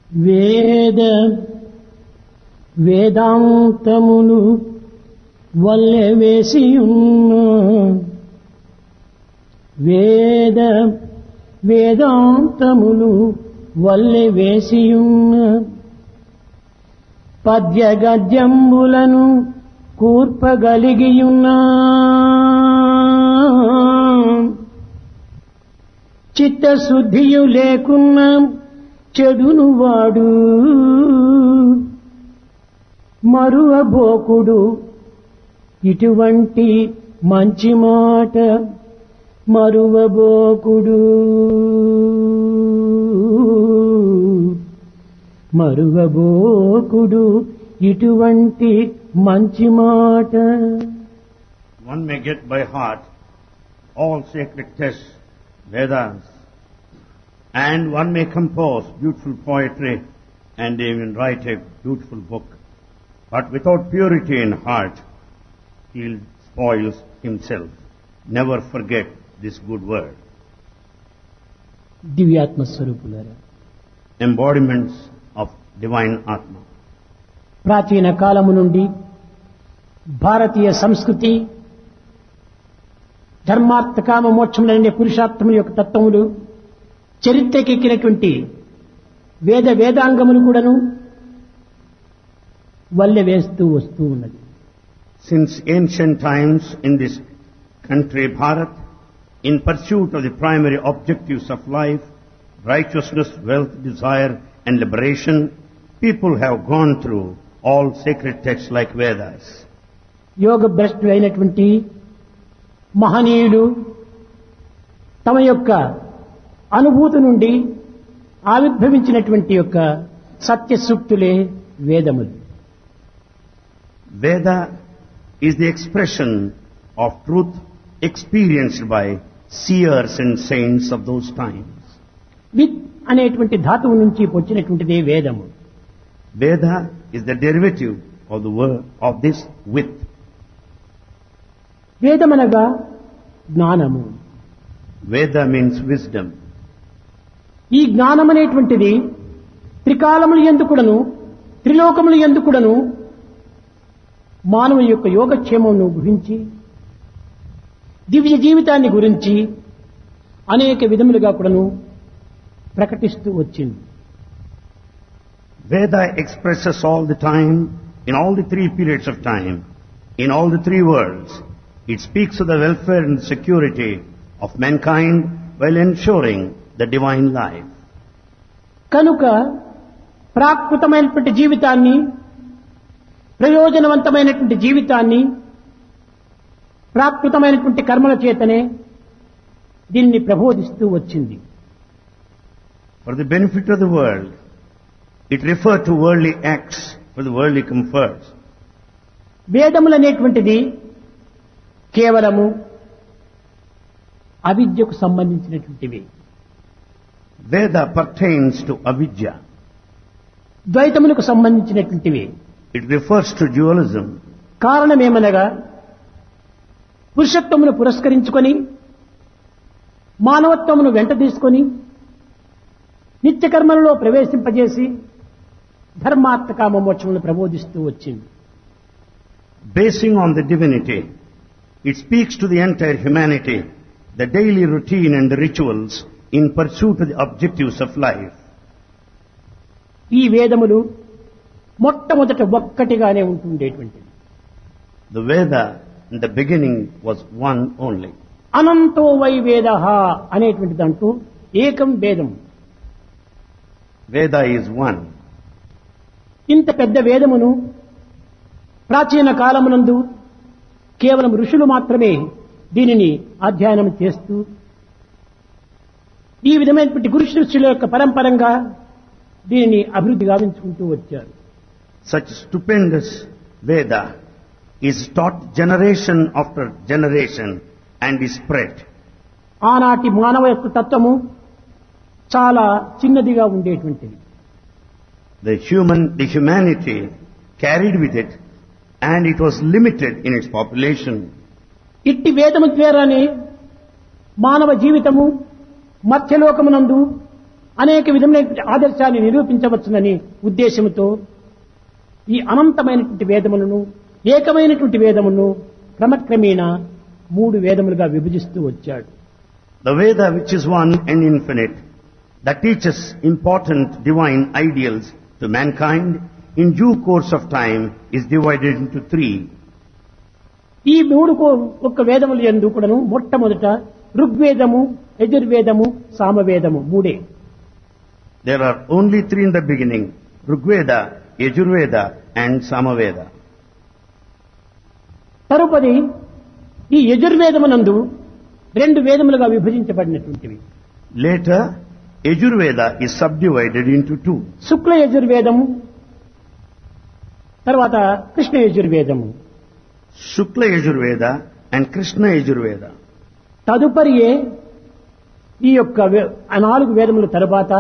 వేద వేదాంతములు వల్లె వేసియున్న వేద వేదాంతములు వల్లె వేసియున్న పద్య గద్యంబులను కూర్పగలిగియున్నా చిత్తశుద్ధియు లేకున్నా చెడును వాడు మరువబోకుడు ఇటువంటి మంచి మాట మరువబోకుడు మరువబోకుడు ఇటువంటి మంచి మాట. One may get by heart all sacred texts, Vedas, and one may compose beautiful poetry and even write a beautiful book. But without purity in heart, he spoils himself. Never forget this good word. దివ్యాత్మ స్వరూపులారా, Embodiments of divine Atma. ప్రాచీన కాలము నుండి భారతీయ సంస్కృతి ధర్మార్థ కామ మోక్షములనే పురుషార్థముల యొక్క తత్వములు చరిత్రకెక్కినటువంటి వేదాంగములు కూడాను వల్లె వేస్తూ వస్తూ ఉన్నది. Since ancient times in this country, Bharat, in pursuit of the primary objectives of life, righteousness, wealth, desire and liberation, people have gone through all sacred texts like Vedas. యోగ భ్రష్టులు అయినటువంటి మహనీయులు తమ యొక్క అనుభూతి నుండి ఆవిర్భవించినటువంటి యొక్క సత్య సూక్తులే వేదములు. Veda is the expression of truth experienced by seers and saints of those times. విత్ అనేటువంటి ధాతువు నుంచి వచ్చినటువంటిదే వేదము. Veda is the derivative of the word of this with. వేదమనగా జ్ఞానము. Veda means wisdom. ఈ జ్ఞానం అనేటువంటిది త్రికాలములు ఎందుకుడను త్రిలోకములు ఎందుకుడను మానవుని యొక్క యోగక్షేమమును గురించి దివ్య జీవితాన్ని గురించి అనేక విధములుగా కూడాను ప్రకటిస్తూ వచ్చింది. Veda expresses all the time, in all the three periods of time, in all the three worlds. It speaks of the welfare and security of mankind while ensuring the divine life. కనుక ప్రాకృతమైనటువంటి జీవితాన్ని ప్రయోజనవంతమైనటువంటి జీవితాన్ని ప్రాకృతమైనటువంటి కర్మల చేతనే దీన్ని ప్రబోధిస్తూ వచ్చింది. For the benefit of the world, it referred to worldly acts for the worldly comforts. వేదములనేటువంటిది కేవలము అవిద్యకు సంబంధించినటువంటివి. Veda pertains to avidya. ద్వైతములకు సంబంధించినటువంటివి. It refers to dualism. కారణమేమనగా పురుషత్వమును పురస్కరించుకొని మానవత్వమును వెంట తీసుకొని నిత్యకర్మలలో ప్రవేశింపజేసి ధర్మార్థ కామ మోక్షములను ప్రబోధిస్తూ వచ్చింది. Basing on the divinity, it speaks to the entire humanity, the daily routine and the rituals in pursuit of the objectives of life. ఈ వేదములు మొట్టమొదట ఒక్కటిగానే ఉంటుండేటువంటిది. The Veda in the beginning was one only. అనంతో వై వేదః అనేటువంటి దాంట్లో ఏకం వేదం. Veda is one. ఇంత పెద్ద వేదమును ప్రాచీన కాలమునందు కేవలం ఋషులు మాత్రమే దీనిని అధ్యయనం చేస్తూ ఈ విధమైనటువంటి గురు శిష్యుల యొక్క పరంపరంగా దీనిని అభివృద్ధి గావించుకుంటూ వచ్చారు. Such stupendous Veda is taught generation after generation and is spread. ఆనాటి మానవ యొక్క తత్వము చాలా చిన్నదిగా ఉండేటువంటిది. The humanity carried with it, and it was limited in its population. ఇట్టి వేదము ద్వారానే మానవ జీవితము మధ్యలోకమునందు అనేక విధములైన ఆదర్శాన్ని నిరూపించవచ్చునని ఉద్దేశంతో ఈ అనంతమైనటువంటి వేదములను ఏకమైనటువంటి వేదమును క్రమక్రమేణా 3 వేదములుగా విభజిస్తూ వచ్చాడు. The Veda, which is one and infinite, that teaches important divine ideals to mankind, in due course of time is divided into 3. ఈ 3 ఒక్క వేదములు యందు కూడాను మొట్టమొదట ఋగ్వేదము, యజుర్వేదము, సామవేదము 3. There are only 3 in the beginning: Rigveda, Yajurveda and Samaveda. తరుపది ఈ యజుర్వేదమునందు 2 వేదములుగా విభజించబడినటువంటివి. Later, Yajurveda is subdivided into 2. శుక్ల యజుర్వేదము, తర్వాత Krishna యజుర్వేదము. Shukla Yajurveda and Krishna Yajurveda. తదుపరియే ఈ యొక్క 4 వేదముల తరువాత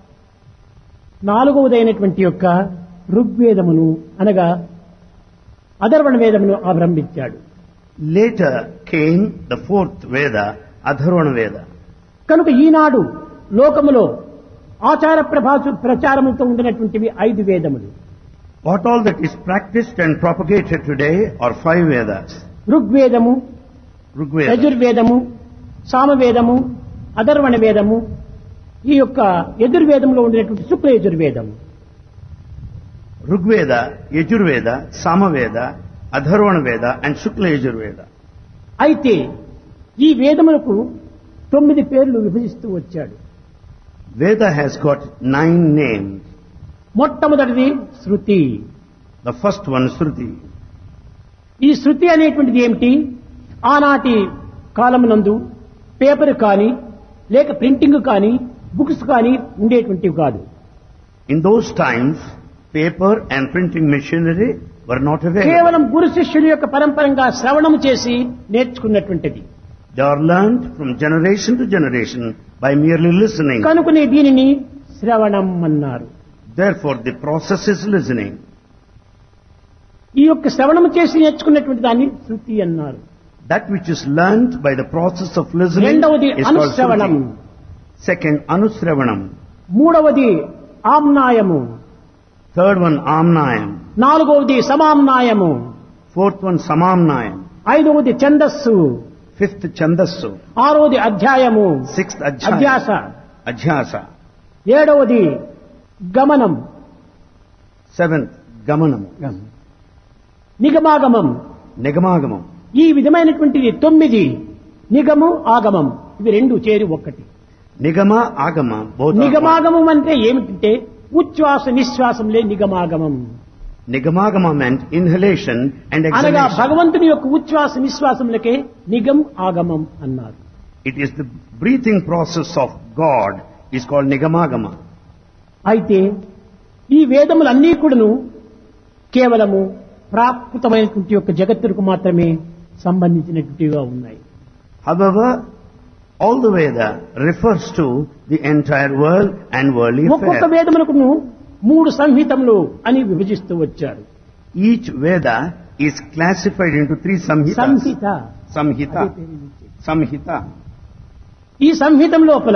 4వదైనటువంటి యొక్క ఋగ్వేదమును అనగా అధర్వణ వేదమును ఆరంభించాడు. Later came the 4th Veda, Atharvana Veda. కనుక ఈనాడు లోకములో ఆచార ప్రచారములతో ఉండినటువంటివి 5 వేదములు. What all that is practiced and propagated today are 5 Vedas. ఋగ్వేదము, Rigveda, యజుర్వేదము, సామవేదము, అధర్వణ వేదము, ఈ యొక్క యజుర్వేదంలో ఉండేటువంటి శుక్ల యజుర్వేదము. Rigveda, Yajurveda, Samaveda, Atharvana Veda and Shukla Yajurveda. అయితే ఈ వేదములకు 9 పేర్లు విభజిస్తూ వచ్చాడు. Veda has got 9 names. మొట్టమొదటిది శృతి. The first one is Shruti. ఈ శృతి అనేటువంటిది ఏమిటి? ఆనాటి కాలమునందు పేపర్ కానీ లేక ప్రింటింగ్ కానీ బుక్స్ కానీ ఉండేటువంటివి కాదు. In those times, paper and printing machinery were not available. కేవలం గురు శిష్యుల యొక్క పరంపరంగా శ్రవణము చేసి నేర్చుకున్నటువంటిది. They are learned from generation to generation by merely listening. కనుకనే దీనిని శ్రవణం అన్నారు. Therefore, the process is listening. ఈ యొక్క శ్రవణము చేసి నేర్చుకున్నటువంటి దాన్ని శృతి అన్నారు. That which is learned by the process of listening రెండవది is called అనుశ్రవణం. Shruti. Second, Anusravanam. మూడవది ఆమ్నాయము. Third one, Amnayam. నాలుగవది సమామ్నాయము. Fourth one, Samamnayam. ఐదవది ఛందస్సు. Fifth, Chandasu. ఆరవది అధ్యాయము. Sixth, అధ్యాస. Adhyasa. ఏడవది గమనం. Seventh, Gamanam. నిగమాగమం. Nigamangamam. ఈ విధమైనటువంటిది 9. నిగము ఆగమం ఇవి 2 చేరి ఒక్కటి. Nigama, Agama, both are నిగమాగమం అంటే ఏమిటంటే ఉచ్ఛ్వాస నిశ్వాసంలే నిగమాగమం. Nigamagama meant inhalation and అనగా exhalation. భగవంతుని యొక్క ఉచ్ఛ్వాస నిశ్వాసములకే నిగం ఆగమం అన్నారు. It is the breathing process of God is called Nigamagama. అయితే ఈ వేదములన్నీ కూడాను కేవలము ప్రాకృతమైనటువంటి యొక్క జగత్తుకు మాత్రమే సంబంధించినటువంటివిగా ఉన్నాయి. However, all the Veda refers to the entire world and worldly ఒక్కొక్క affairs. వేదములకు 3 సంహితములు అని విభజిస్తూ వచ్చారు. Each Veda is classified into 3 samhitas. Samhita. Samhita. Samhita. ఈ సంహితం లోపల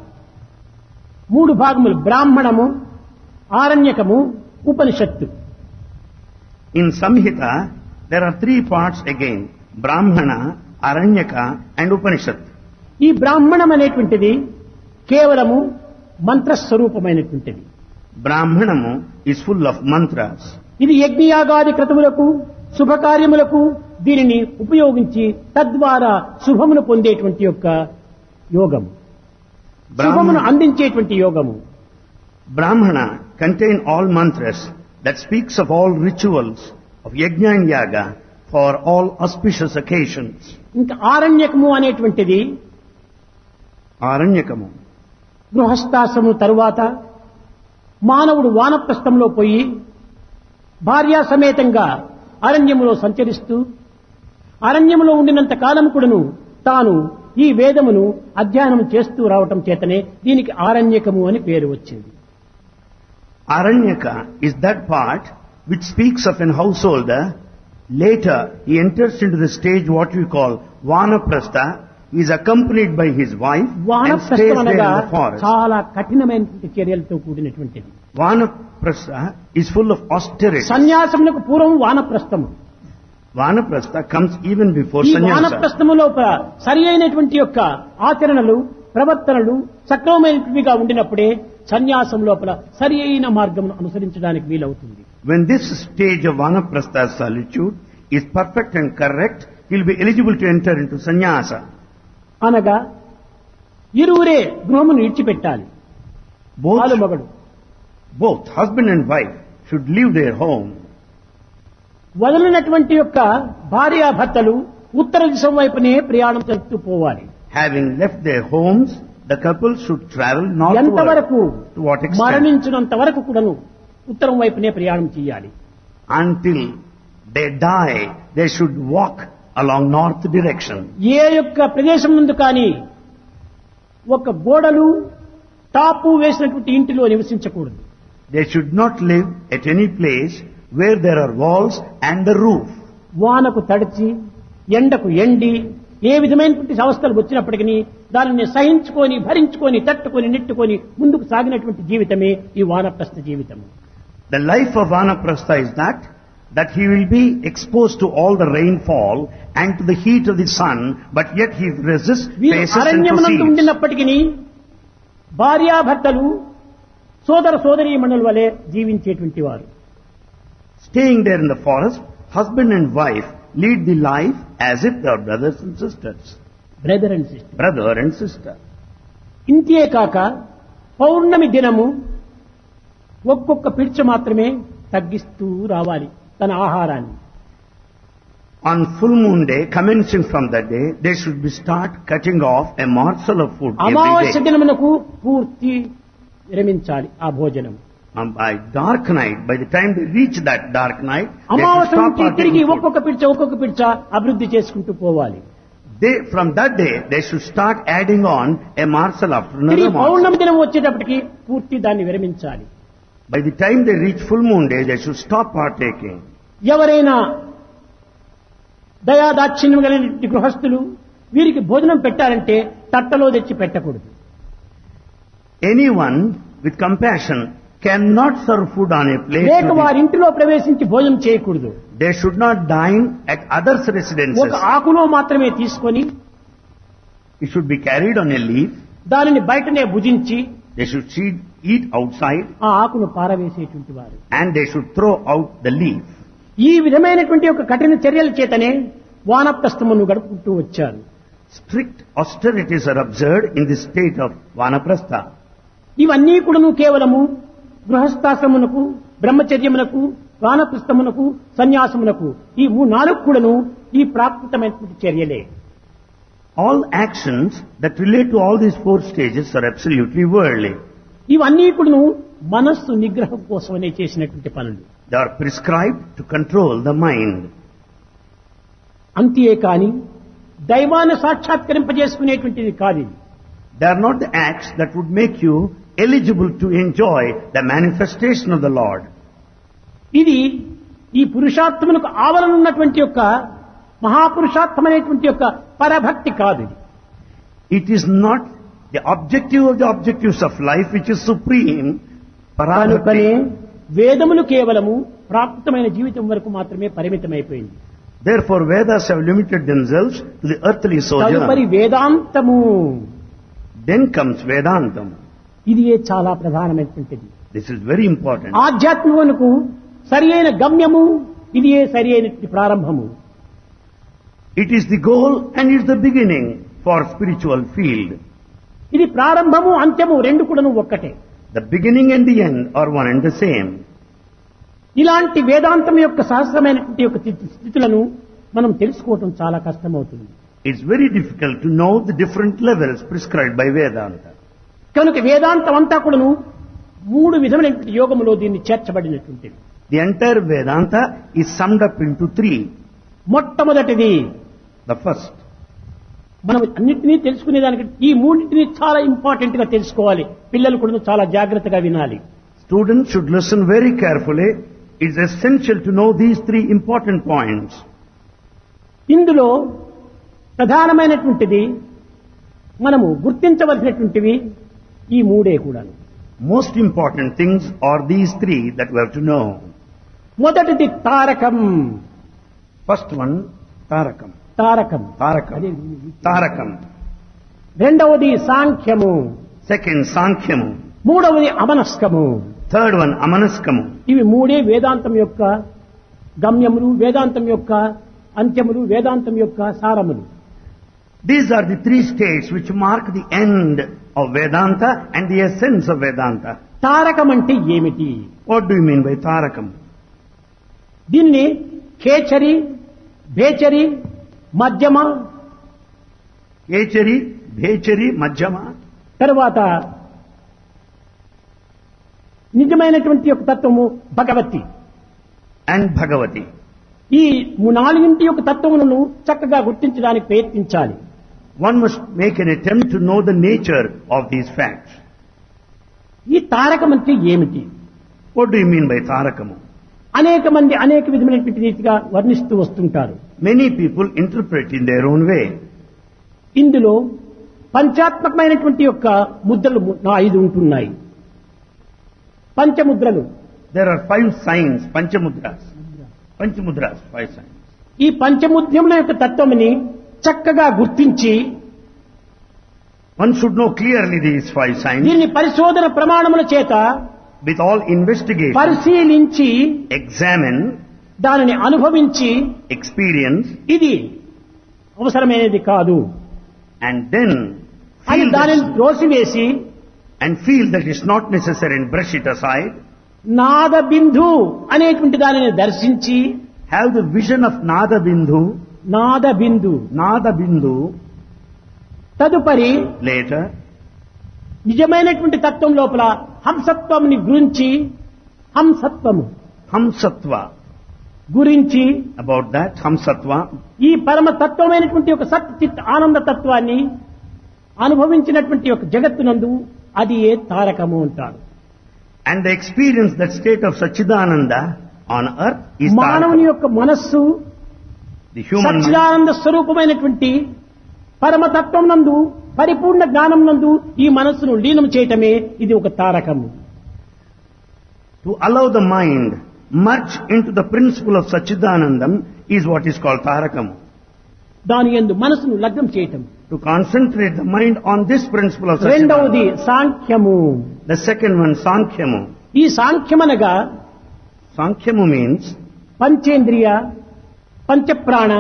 3 భాగములు బ్రాహ్మణము, ఆరణ్యకము, ఉపనిషత్తు. In Samhita, there are 3 parts again: Brahmana, Aranyaka and Upanishad. ఈ బ్రాహ్మణం అనేటువంటిది కేవలము మంత్రస్వరూపమైనటువంటిది. Brahmanamu is full of mantras. ఇది యజ్ఞయాగాది క్రతువులకు శుభకార్యములకు దీనిని ఉపయోగించి తద్వారా శుభమును పొందేటువంటి యొక్క యోగము, శుభమును అందించేటువంటి యోగము. Brahmana contain all mantras that speaks of all rituals of yajna and yaga for all auspicious occasions. ఇంకా ఆరణ్యకము అనేటువంటిది Aranyakamu. గృహస్థాశ్రము తరువాత మానవుడు వానప్రస్థంలో పోయి భార్యా సమేతంగా అరణ్యములో సంచరిస్తూ అరణ్యములో ఉండినంత కాలం కూడాను తాను ఈ వేదమును అధ్యయనం చేస్తూ రావటం చేతనే దీనికి ఆరణ్యకము అని పేరు వచ్చింది. Aranyaka is that part which speaks of an householder. Later, he enters into the stage what we call Vanaprastha, he is accompanied by his wife and stays వానప్రస్థం there in అనగా the forest. చాలా కఠినమైనటువంటి చర్యలతో కూడినటువంటిది. Vanaprastha is full of austerity. సన్యాసమునకు పూర్వం వానప్రస్థము. Vanaprastha comes even before ఈ sannyasa. వానప్రస్థము లోపల సరి అయినటువంటి యొక్క ఆచరణలు ప్రవర్తనలు సక్రమమైనవిగా ఉండినప్పుడే సన్యాసం లోపల సరి అయిన మార్గమును అనుసరించడానికి వీలవుతుంది. When this stage of Vanaprastha solitude is perfect and correct, he will be eligible to enter into sannyasa. అనగా ఇరువురే గృహమును విడిచిపెట్టాలి. Both, మగడు both husband and wife should leave their home. వదలినటువంటి యొక్క భార్యాభర్తలు ఉత్తర దిశ వైపునే ప్రయాణం జరుపుతూ పోవాలి. Having left their homes, the couple should travel northward. ఎంతవరకు To what extent? మరణించినంత వరకు కూడాను ఉత్తరం వైపునే ప్రయాణం చేయాలి. Until they die, they should walk along north direction. ఏ యొక్క ప్రదేశం నుండి కానీ ఒక గోడలు టాపు వేసినటువంటి ఇంటిలో నివసించకూడదు. They should not live at any place where there are walls and a roof. వానకు తడిచి ఎండకు ఎండి ఏ విధమైనటువంటి అవస్థలు వచ్చినప్పటికీ దానిని సహించుకొని భరించుకొని తట్టుకొని నెట్టుకొని ముందుకు సాగినటువంటి జీవితమే ఈ వానప్రస్థ జీవితం. The life of Vanaprastha is that he will be exposed to all the rainfall and to the heat of the sun, but yet he resists, వీరు faces and అరణ్యమునందు proceeds. ఉండినప్పటికీ భార్యాభర్తలు సోదర సోదరీమణుల వలె జీవించేటువంటి వారు. Staying there in the forest, husband and wife lead the life as if they are brothers and sisters. Brother and sister. Brother and sister. ఇంతే కాక పౌర్ణమి దినము ఒక్కొక్క పిడిచ మాత్రమే తగ్గిస్తూ రావాలి తన ఆహారాన్ని. On full moon day, commencing from that day, they should be start cutting off a morsel of food every అమావాస్య day. దినమునకు పూర్తి విరమించాలి ఆ భోజనం. By dark night, by the time they reach that dark night, they should అమావాస్య stop నుంచి partaking తిరిగి food. ఒక్కొక్క పిడిచ అభివృద్ధి చేసుకుంటూ పోవాలి. From that day, they should start adding on a morsel after తిరిగి another morsel. పౌర్ణమి దినం వచ్చేటప్పటికి పూర్తి దాన్ని విరమించాలి. By the time they reach full moon day, they should stop partaking. ఎవరైనా దయాదాక్షిణ్యం కలిగిన గృహస్థులు వీరికి భోజనం పెట్టాలంటే తట్టలో తెచ్చి పెట్టకూడదు. Anyone with compassion cannot serve food on a plate. లేక వారి ఇంటిలో ప్రవేశించి భోజనం చేయకూడదు. They should not dine at others' residences. ఒక ఆకులో మాత్రమే తీసుకొని It should be carried on a leaf. దానిని బయటనే భుజించి They should eat outside ఆ ఆకును పారవేసేటువంటి వారు. and they should throw out the leaf. ఈ విధమైనటువంటి ఒక కఠిన చర్యల చేతనే వానప్రస్థమును గడుపుకుంటూ వచ్చారు. Strict austerities are observed in the state of Vanaprastha. ఇవన్నీ కూడాను కేవలము గృహస్థాశ్రమునకు బ్రహ్మచర్యమునకు వానప్రస్థమునకు సన్యాసమునకు ఈ నాలుగు కూడాను ఈ ప్రాకృతమైనటువంటి చర్యలే. All actions that relate to all these four stages are absolutely worldly. ఇవన్నీ కూడాను మనస్సు నిగ్రహం కోసమనే చేసినటువంటి పనులు. They are prescribed to control the mind. అంతే కాని దైవాన్ని సాక్షాత్కరింపజేసుకునేటువంటిది కాదు ఇది. They are not the acts that would make you eligible to enjoy the manifestation of the Lord. ఇది ఈ పురుషార్థమునకు ఆవరణ ఉన్నటువంటి యొక్క మహాపురుషార్థమైనటువంటి యొక్క పరభక్తి కాదు ఇది. It is not the objective of the objectives of life which is supreme. కనుకనే Parabhakti. వేదములు కేవలము ప్రాకృతమైన జీవితం వరకు మాత్రమే పరిమితమైపోయింది. Therefore, Vedas have limited themselves to the earthly తదుపరి sojourn. వేదాంతము Then comes Vedantam. ఇది చాలా ప్రధానమైనటువంటిది. This is very important. ఆధ్యాత్మికమునకు సరి అయిన గమ్యము ఇది సరి అయినటువంటి ప్రారంభము. It is the goal and it is the beginning for spiritual field. ఇది ప్రారంభము అంత్యము రెండు కూడాను ఒక్కటే. The beginning and the end are one and the same. ఇలాంటి వేదాంతం యొక్క సహస్రమైనటువంటి యొక్క స్థితులను మనం తెలుసుకోవటం చాలా కష్టమవుతుంది. It's very difficult to know the different levels prescribed by Vedanta. కనుక వేదాంతం అంతా కూడాను మూడు విధమైనటువంటి యోగములో దీన్ని చేర్చబడినటువంటిది. The entire Vedanta is summed up into three. మొట్టమొదటిది The first, మనం అన్నింటినీ తెలుసుకునేదానికి ఈ మూడింటిని చాలా ఇంపార్టెంట్ గా తెలుసుకోవాలి. పిల్లలు కూడా చాలా జాగ్రత్తగా వినాలి. students should listen very carefully. It's essential to know these three important points. ఇందులో ప్రధానమైనటువంటిది మనము గుర్తించవలసినటువంటివి ఈ మూడే కూడా. Most important things are these three that we have to know. మొదటిది Tarakam. First one, Tarakam. Tarakam. Tarakam. Tarakam. రెండవది సాంఖ్యము. Second, Sankhyam. మూడవది అమనస్కము. Third one, Amanaskamu. ఇవి మూడే వేదాంతం యొక్క గమ్యములు, వేదాంతం యొక్క అంత్యములు, వేదాంతం యొక్క సారములు. These are the three states which mark the end of Vedanta and the essence of Vedanta. Tarakam అంటే ఏమిటి? What do you mean by Tarakam? దీన్ని ఖేచరి, భేచరి, మధ్యమ, Kechari, Bhechari, Majjama, తరువాత నిజమైనటువంటి యొక్క తత్వము భగవతి. and Bhagavati. ఈ నాలుగింటి యొక్క తత్వములను చక్కగా గుర్తించడానికి ప్రయత్నించాలి. One must make an attempt to know the nature of these facts. ఈ తారకం అంటే ఏమిటి? What do you mean by Tarakamu? అనేక మంది అనేక విధమైనటువంటి రీతిగా వర్ణిస్తూ వస్తుంటారు. Many people interpret in their own way. ఇందులో పంచాత్మకమైనటువంటి యొక్క ముద్రలు 5 ఉంటున్నాయి. పంచముద్రలు. There are 5 signs, Panchamudras. Panchamudras, 5 signs. ఈ పంచముద్రముల యొక్క తత్వముని చక్కగా గుర్తించి One should know clearly these 5 signs. దీన్ని పరిశోధన ప్రమాణముల చేత With all investigation, పరిశీలించి examine, దానిని అనుభవించి experience, ఇది అవసరమైనది కాదు and then అని feel దానిని that, త్రోసివేసి and feel that it's not necessary and brush it aside. నాద బిందు అనేటువంటి దానిని దర్శించి Have the vision of Nada Bindu, Nada Bindu Nada Bindu, తదుపరి later, నిజమైనటువంటి తత్వం లోపల హంసత్వంని గురించి హంసత్వము Hamsatva. గురించి About that, Hamsatva, ఈ పరమ తత్వమైనటువంటి ఒక సత్ చిత్ ఆనంద తత్వాన్ని అనుభవించినటువంటి ఒక జగత్తునందు అది ఏ తారకము అంటారు. and the experience, that state of Sachidananda on earth is మానవుని Tarakam. యొక్క మనస్సు The human mind, సచ్చిదానంద స్వరూపమైనటువంటి పరమతత్వం నందు పరిపూర్ణ జ్ఞానం నందు ఈ మనస్సును లీనం చేయటమే ఇది ఒక తారకము. to allow the mind merge into the principle of Sachidanandam is what is called Tarakam. దాని యందు మనసును లగ్నం చేయటం. To concentrate the mind on this principle of రెండవది Sachidanandam. సాంఖ్యము. The second one, Sankhyamu. ఈ సాంఖ్యమనగా Sankhyamu means పంచేంద్రియ, పంచప్రాణ,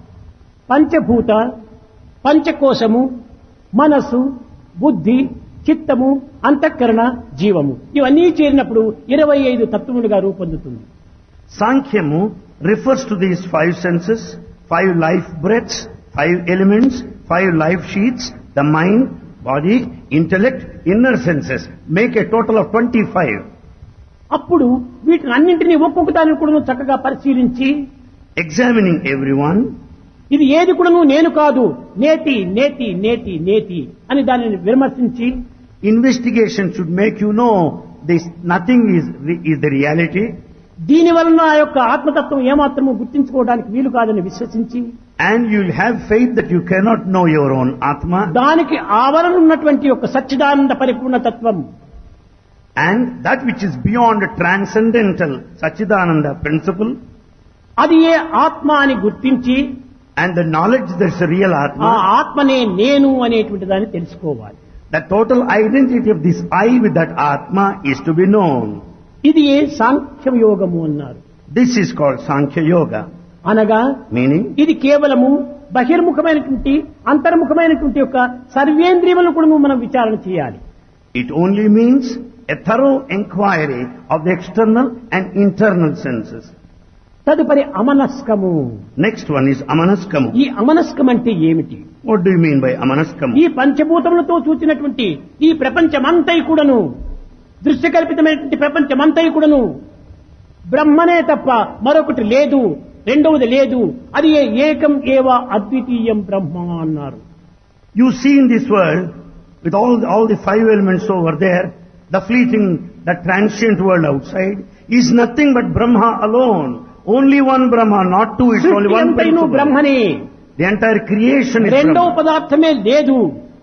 పంచభూత, పంచకోశము, మనసు, బుద్ధి, చిత్తము, అంతఃకరణ, జీవము ఇవన్నీ చేరినప్పుడు 25 తత్వములుగా రూపొందుతుంది. Sankhyamu refers to these 5 senses, 5 life breaths, 5 elements, 5 life sheets, the mind, body, intellect, inner senses, make a total of 25. అప్పుడు వీటిని అన్నింటినీ ఒక్కొక్క దానిని కూడా చక్కగా పరిశీలించి Examining everyone, ఇది ఏది కూడాను నేను కాదు, నేతి నేతి నేతి నేతి అని దానిని విమర్శించి investigation should make you know this nothing is the reality, దీని వలన ఆ యొక్క ఆత్మతత్వం ఏమాత్రము గుర్తించుకోవడానికి వీలు కాదని విశ్వసించి and you'll have faith that you cannot know your own Atma, దానికి ఆవరణ ఉన్నటువంటి యొక్క సచ్చిదానంద పరిపూర్ణ తత్వం and that which is beyond transcendental Sachidananda principle, అది ఏ ఆత్మ అని గుర్తించి and the knowledge there's a real ఆ Atma, ఆత్మనే నేను అనేటువంటి దాన్ని తెలుసుకోవాలి. the total identity of this I with that Atma is to be known. ఇది ఏ సాంఖ్యం యోగము అన్నారు. This is called Sankhya Yoga, అనగా meaning ఇది కేవలము బహిర్ముఖమైనటువంటి అంతర్ముఖమైనటువంటి యొక్క సర్వేంద్రియములను కూడా మనం విచారణ చేయాలి. it only means a thorough inquiry of the external and internal senses. తదుపరి అమనస్కము. Next one is Amanaskamu. ఈ అమనస్కం అంటే ఏమిటి? What do you mean by Amanaskamu? ఈ పంచభూతములతో చూచినటువంటి ఈ ప్రపంచమంతై కూడాను, దృశ్యకల్పితమైనటువంటి ప్రపంచమంతై కూడాను బ్రహ్మనే తప్ప మరొకటి లేదు, రెండవది లేదు, అది ఏకం ఏవ అద్వితీయం బ్రహ్మ అన్నారు. You see in this world, with all the 5 elements over there, the fleeting, the transient world outside, is nothing but Brahma alone. Only one Brahma, not two, it's only one సృష్టి అంతైను principle. బ్రహ్మనే, The entire creation is రెండవ Brahma. పదార్థమే లేదు.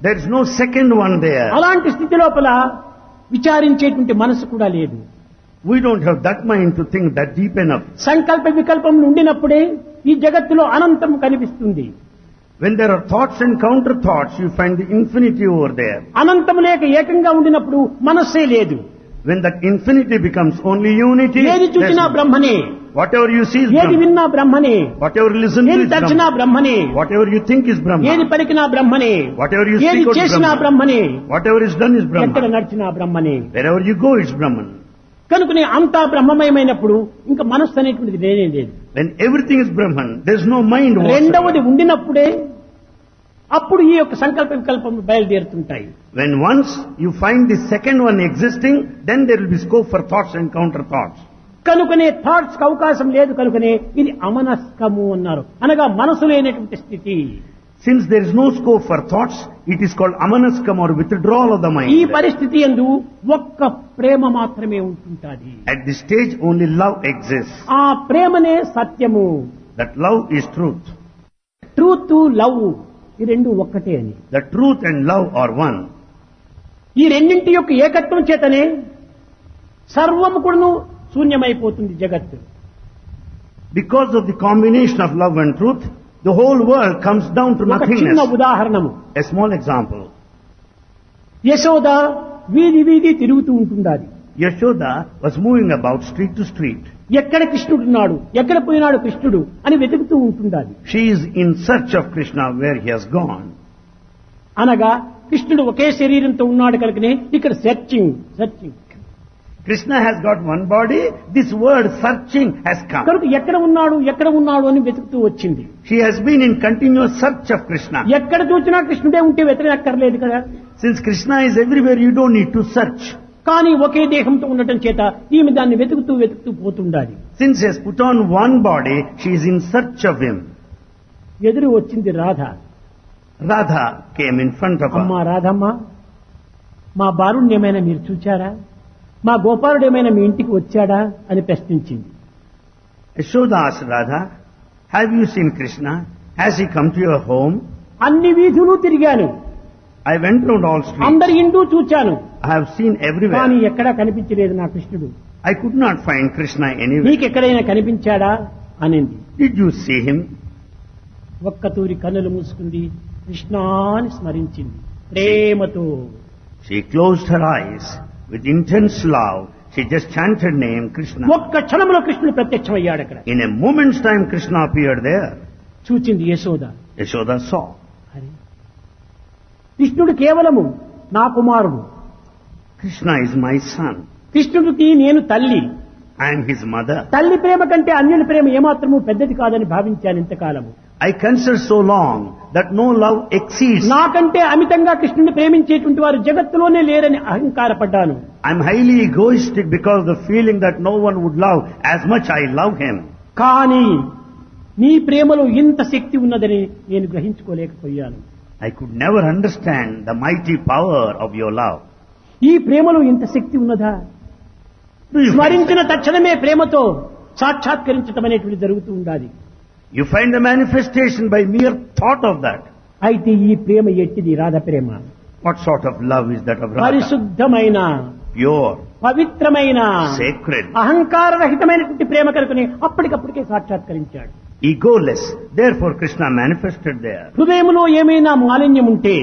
There is no second one there. అలాంటి స్థితి లోపల విచారించేటువంటి మనసు కూడా లేదు. We don't have that mind to think that deep enough. సంకల్ప వికల్పం ఉండినప్పుడే ఈ జగత్తులో అనంతం కనిపిస్తుంది. When there are thoughts and counter thoughts, you find the infinity over there. అనంతం లేక ఏకంగా ఉండినప్పుడు మనస్సే లేదు. When that infinity becomes only unity, ఏది చూసినా బ్రహ్మనే, whatever you see is ఏది Brahman. విన్నా బ్రహ్మనే, Whatever you listen to ఏది is తలచినా Brahman. బ్రహ్మనే, Whatever you think is ఏది Brahman. పలికినా బ్రహ్మనే, Whatever you ఏది speak out is చేసినా Brahman. బ్రహ్మనే, Whatever is done is ఎక్కడ Brahman. నడిచినా బ్రహ్మనే. Wherever you go, it's Brahman. కనుకనే అంతా బ్రహ్మమయమైనప్పుడు ఇంకా మనస్సు అనేటువంటిది లేనే లేదు. When everything is Brahman, there's no mind రెండవది whatsoever. ఉండినప్పుడే అప్పుడు ఈ యొక్క సంకల్ప వికల్పం బయలుదేరుతుంటాయి. When once you find the second one existing, then there will be scope for thoughts and counter thoughts. కనుకనే థాట్స్ కి అవకాశం లేదు, కనుకనే ఇది అమనస్కము అన్నారు, అనగా మనసు లేనటువంటి స్థితి. Since there is no scope for thoughts, it is called amanaskam or withdrawal of the ఈ mind. పరిస్థితి యందు ఒక్క ప్రేమ మాత్రమే ఉంటుంటాది. At this stage, only love exists. ఆ ప్రేమనే సత్యము. That love is truth. Truth, love ఈ రెండు ఒక్కటే అని. The truth and love are one. ఈ రెండింటి యొక్క ఏకత్వం చేతనే సర్వము కూడాను శూన్యమైపోతుంది జగత్తు. Because of the combination of love and truth, the whole world comes down to ఒక చిన్న nothingness. ఉదాహరణము. A small example. Yashoda వీధి వీధి తిరుగుతూ ఉంటుండాలి. Yashoda was moving about street to street. ఎక్కడ కృష్ణుడున్నాడు, ఎక్కడ పోయినాడు కృష్ణుడు అని వెతుకుతూ ఉంటుండాలి. She is in search of Krishna where he has gone. అనగా కృష్ణుడు ఒకే శరీరంతో ఉన్నాడు కనుకనే ఇక్కడ searching. Krishna has got one body. This word searching has come. కనుక ఎక్కడ ఉన్నాడు అని వెతుకుతూ వచ్చింది. She has been in continuous search of Krishna. ఎక్కడ చూసినా కృష్ణుడే ఉంటే వెతకక్కర్లేదు కదా. Since Krishna is everywhere, you don't need to search. కానీ ఒకే దేహంతో ఉండటం చేత ఈమె దాన్ని వెతుకుతూ పోతుండాలి. Since he has put on one body, she is in search of him. ఎదురు వచ్చింది Radha. Radha came in front of అమ్మా her. రాధమ్మ, మా బాలుడిని ఏమైనా మీరు చూచారా, మా గోపాలుడు ఏమైనా మీ ఇంటికి వచ్చాడా అని ప్రశ్నించింది. Yashoda asked Radha, have you seen Krishna? Has he come to your home? అన్ని వీధులు తిరిగాను, I went round all streets. అందరి ఇంటూ చూచాను, I have seen కానీ everywhere. ఎక్కడా కనిపించలేదు నా కృష్ణుడు. I could not find Krishna anywhere. నీకెక్కడైనా కనిపించాడా అనింది. Did you see him? ఒక్క తూరి కన్నులు మూసుకుంది, కృష్ణాని స్మరించింది ప్రేమతో. She closed her eyes with intense love. She just chanted name Krishna. ఒక్క క్షణంలో కృష్ణుడు ప్రత్యక్షమయ్యాడు అక్కడ. In a moment's time, Krishna appeared there. చూచింది యశోద. Yashoda saw. అరే, కృష్ణుడు కేవలము నా కుమారుడు, Krishna is my son. కృష్ణుడికి నేను తల్లి. I am his mother. తల్లి ప్రేమ కంటే అన్యుల ప్రేమ ఏమాత్రము పెద్దది కాదని భావించాను ఇంతకాలము. I considered so long that no love exceeds. నాకంటే అమితంగా కృష్ణుని ప్రేమించేటువంటి వారు జగత్తులోనే లేరని అహంకారపడ్డాను. I am highly egoistic because of the feeling that no one would love as much I love him. కానీ నీ ప్రేమలో ఇంత శక్తి ఉన్నదని నేను గ్రహించుకోలేకపోయాను. I could never understand the mighty power of your love. ఈ ప్రేమలో ఇంత శక్తి ఉన్నదా? Do you find స్మరించిన తక్షణమే ప్రేమతో సాక్షాత్కరించటం అనేటువంటి జరుగుతూ ఉండాలి. You find the manifestation by mere thought of that. అయితే ఈ ప్రేమ ఎట్టిది? రాధ ప్రేమ What sort of love is that of Radha? పరిశుద్ధమైన, Pure, పవిత్రమైన, sacred, అహంకార రహితమైనటువంటి ప్రేమ కనుకనే అప్పటికప్పటికే సాక్షాత్కరించాడు. egoless. Therefore Krishna manifested there. హృదయంలో ఏమైనా మాలిన్యం ఉంటే,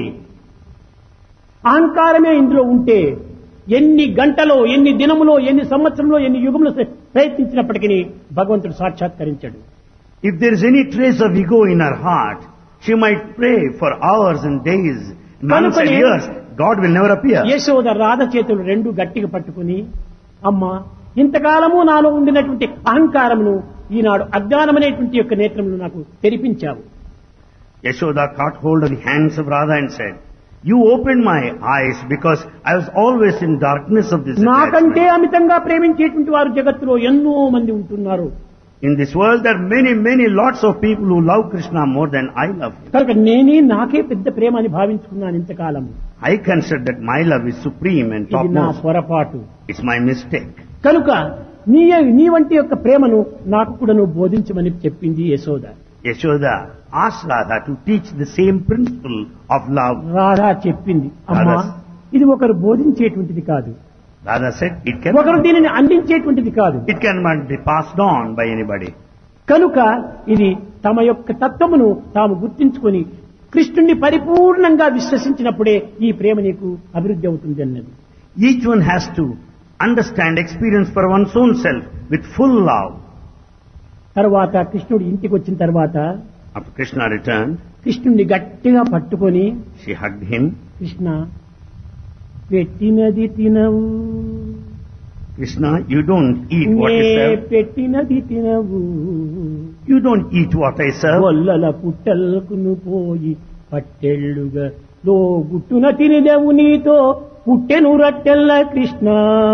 అహంకారమే ఇందులో ఉంటే, ఎన్ని గంటలో, ఎన్ని దినములో, ఎన్ని సంవత్సరంలో, ఎన్ని యుగంలో ప్రయత్నించినప్పటికీ భగవంతుడు సాక్షాత్కరించాడు. If there is any trace of ego in her heart, she might pray for hours and days, months and years. God will never appear. Yashoda Radha చేతులు రెండు గట్టిగా పట్టుకుని, అమ్మా, ఇంతకాలము నాలో ఉండినటువంటి అహంకారమును ఈనాడు అజ్ఞానమనేటువంటి యొక్క నేత్రములు నాకు తెరిపించావు. Yashoda caught hold of the hands of Radha and said, you opened my eyes because I was always in darkness of this నాకంటే attachment. అమితంగా ప్రేమించేటువంటి వారు జగత్తులో ఎన్నో మంది ఉంటున్నారు. In this world there are many lots of people who love Krishna more than I love him. కనుక నాకే పెద్ద ప్రేమ అని భావించుకున్నాను ఇంతకాలం. I consider that my love is supreme and ఇది నా topmost. పొరపాటు. It's my mistake. కనుక నీ వంటి యొక్క ప్రేమను నాకు కూడా నువ్వు బోధించమని చెప్పింది Yashoda. Yashoda asked Radha to teach the same principle of love. Radha చెప్పింది, అమ్మా రాధా- ఇది ఒకరు బోధించేటువంటిది కాదు, Radha said ఒకరు దీనిని అందించేటువంటిది కాదు. it cannot be passed on by anybody. కనుక ఇది తమ యొక్క తత్వమును తాము గుర్తించుకొని కృష్ణుణ్ణి పరిపూర్ణంగా విశ్వసించినప్పుడే ఈ ప్రేమ నీకు అభివృద్ధి అవుతుంది అన్నది. Each one has to understand, experience for one's own self with full love. తర్వాత కృష్ణుడు ఇంటికి వచ్చిన తర్వాత After Krishna returned, కృష్ణుణ్ణి గట్టిగా పట్టుకొని, she hugged him. కృష్ణ పెట్టినది తినవు, Krishna, you don't eat what నే you serve. పెట్టినది తినవు, You don't eat what I serve. గొల్లల పుట్టల్కును పోయి పట్టెళ్ళుగా లో గుట్టున తినిదెవు నీతో పుట్టెను రట్టెల్ల Krishna.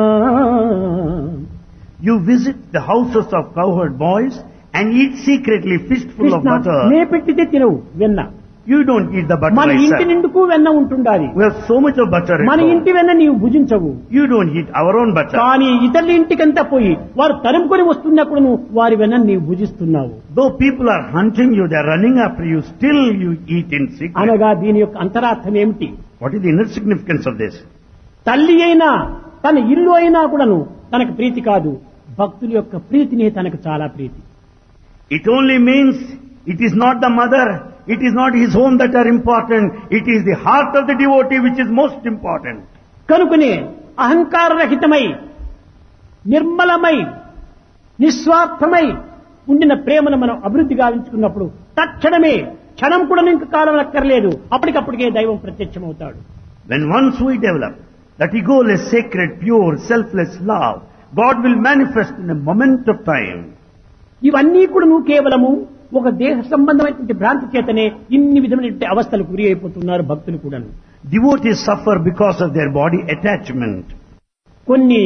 You visit the houses of cowherd boys and eat secretly fistful of Krishna నే butter. పెట్టితే తినవు వెన్న, You don't eat the butter మన I ఇంటి serve. నిండుకు వెన్న ఉంటుండాలి, We have so much of butter at మన home. ఇంటి వెన్న నీవు భుజించవు. You don't eat our own butter. కానీ ఇతరుల ఇంటికంతా పోయి వారు తరుముకొని వస్తున్నప్పుడు నువ్వు వారి వెన్న నీవు భుజిస్తున్నావు. Though people are hunting you, they are running after you, still you eat in secret. అనగా దీని యొక్క అంతరార్థం ఏమిటి? What is the inner significance of this? తల్లి అయినా తన ఇల్లు అయినా కూడాను తనకు ప్రీతి కాదు, భక్తుల యొక్క ప్రీతినే తనకు చాలా ప్రీతి. It only means it is not the mother, it is not his home that are important, it is the heart of the devotee which is most important. కనుకనే అహంకారరహితమై నిర్మలమై నిస్వార్థమై ఉండిన ప్రేమను మనం అభివృద్ధి గావించుకున్నప్పుడు తక్షణమే క్షణం కూడా ఇంక కాలం అక్కర్లేదు, అప్పటికప్పటికే దైవం ప్రత్యక్షమవుతాడు. When once we develop that egoless, sacred, pure, selfless love, God will manifest in a moment of time. ఇవన్నీ కూడా నువ్వు కేవలము ఒక దేహ సంబంధమైనటువంటి భ్రాంతి చేతనే ఇన్ని విధమైనటువంటి అవస్థలకు గురి అయిపోతున్నారు భక్తులు కూడా. Devotees suffer because of their body attachment. కొన్ని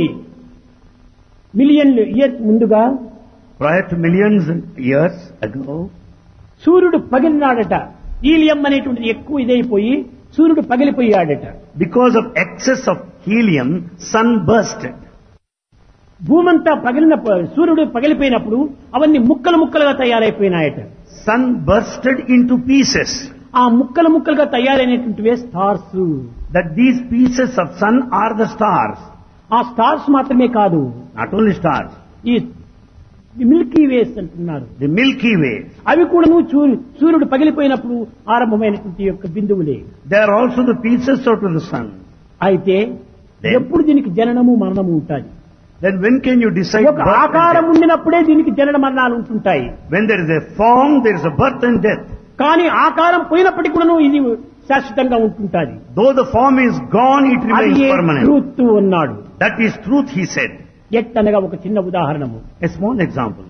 మిలియన్లు ఇయర్స్ ముందుగా Prior to millions of years ago, సూర్యుడు పగిలినాడట, హీలియం అనేటువంటిది ఎక్కువ ఇదైపోయి సూర్యుడు పగిలిపోయాడట. because of excess of helium, sun bursted. భూమంతా సూర్యుడు పగిలిపోయినప్పుడు అవన్నీ ముక్కలు ముక్కలుగా తయారైపోయినాయట. Sun bursted into pieces. ఆ ముక్కలు ముక్కలుగా తయారైనటువంటివే stars. That these pieces of sun are the stars. ఆ స్టార్స్ మాత్రమే కాదు, Not only stars. ఈ మిల్కీ వేస్ అంటున్నారు, The Milky Way. అవి కూడాను సూర్యుడు పగిలిపోయినప్పుడు ఆరంభమైనటువంటి యొక్క బిందువులే. They are also the pieces out of the sun. అయితే Then- ఎప్పుడు దీనికి జననము మరణము ఉంటాయి. Then when can you decide ఒక birth and ఆకారం death? ఉండినప్పుడే దీనికి జనన మరణాలు ఉంటుంటాయి. When there is a form, there is a birth and death. కానీ ఆకారం పోయినప్పటికీ కూడా ఇది శాశ్వతంగా ఉంటుంటాది. Though the form is gone, it అది remains permanent. ట్రూత్ అన్నాడు. That is truth, he said. ఎట్టనగా ఒక చిన్న ఉదాహరణము, A small example.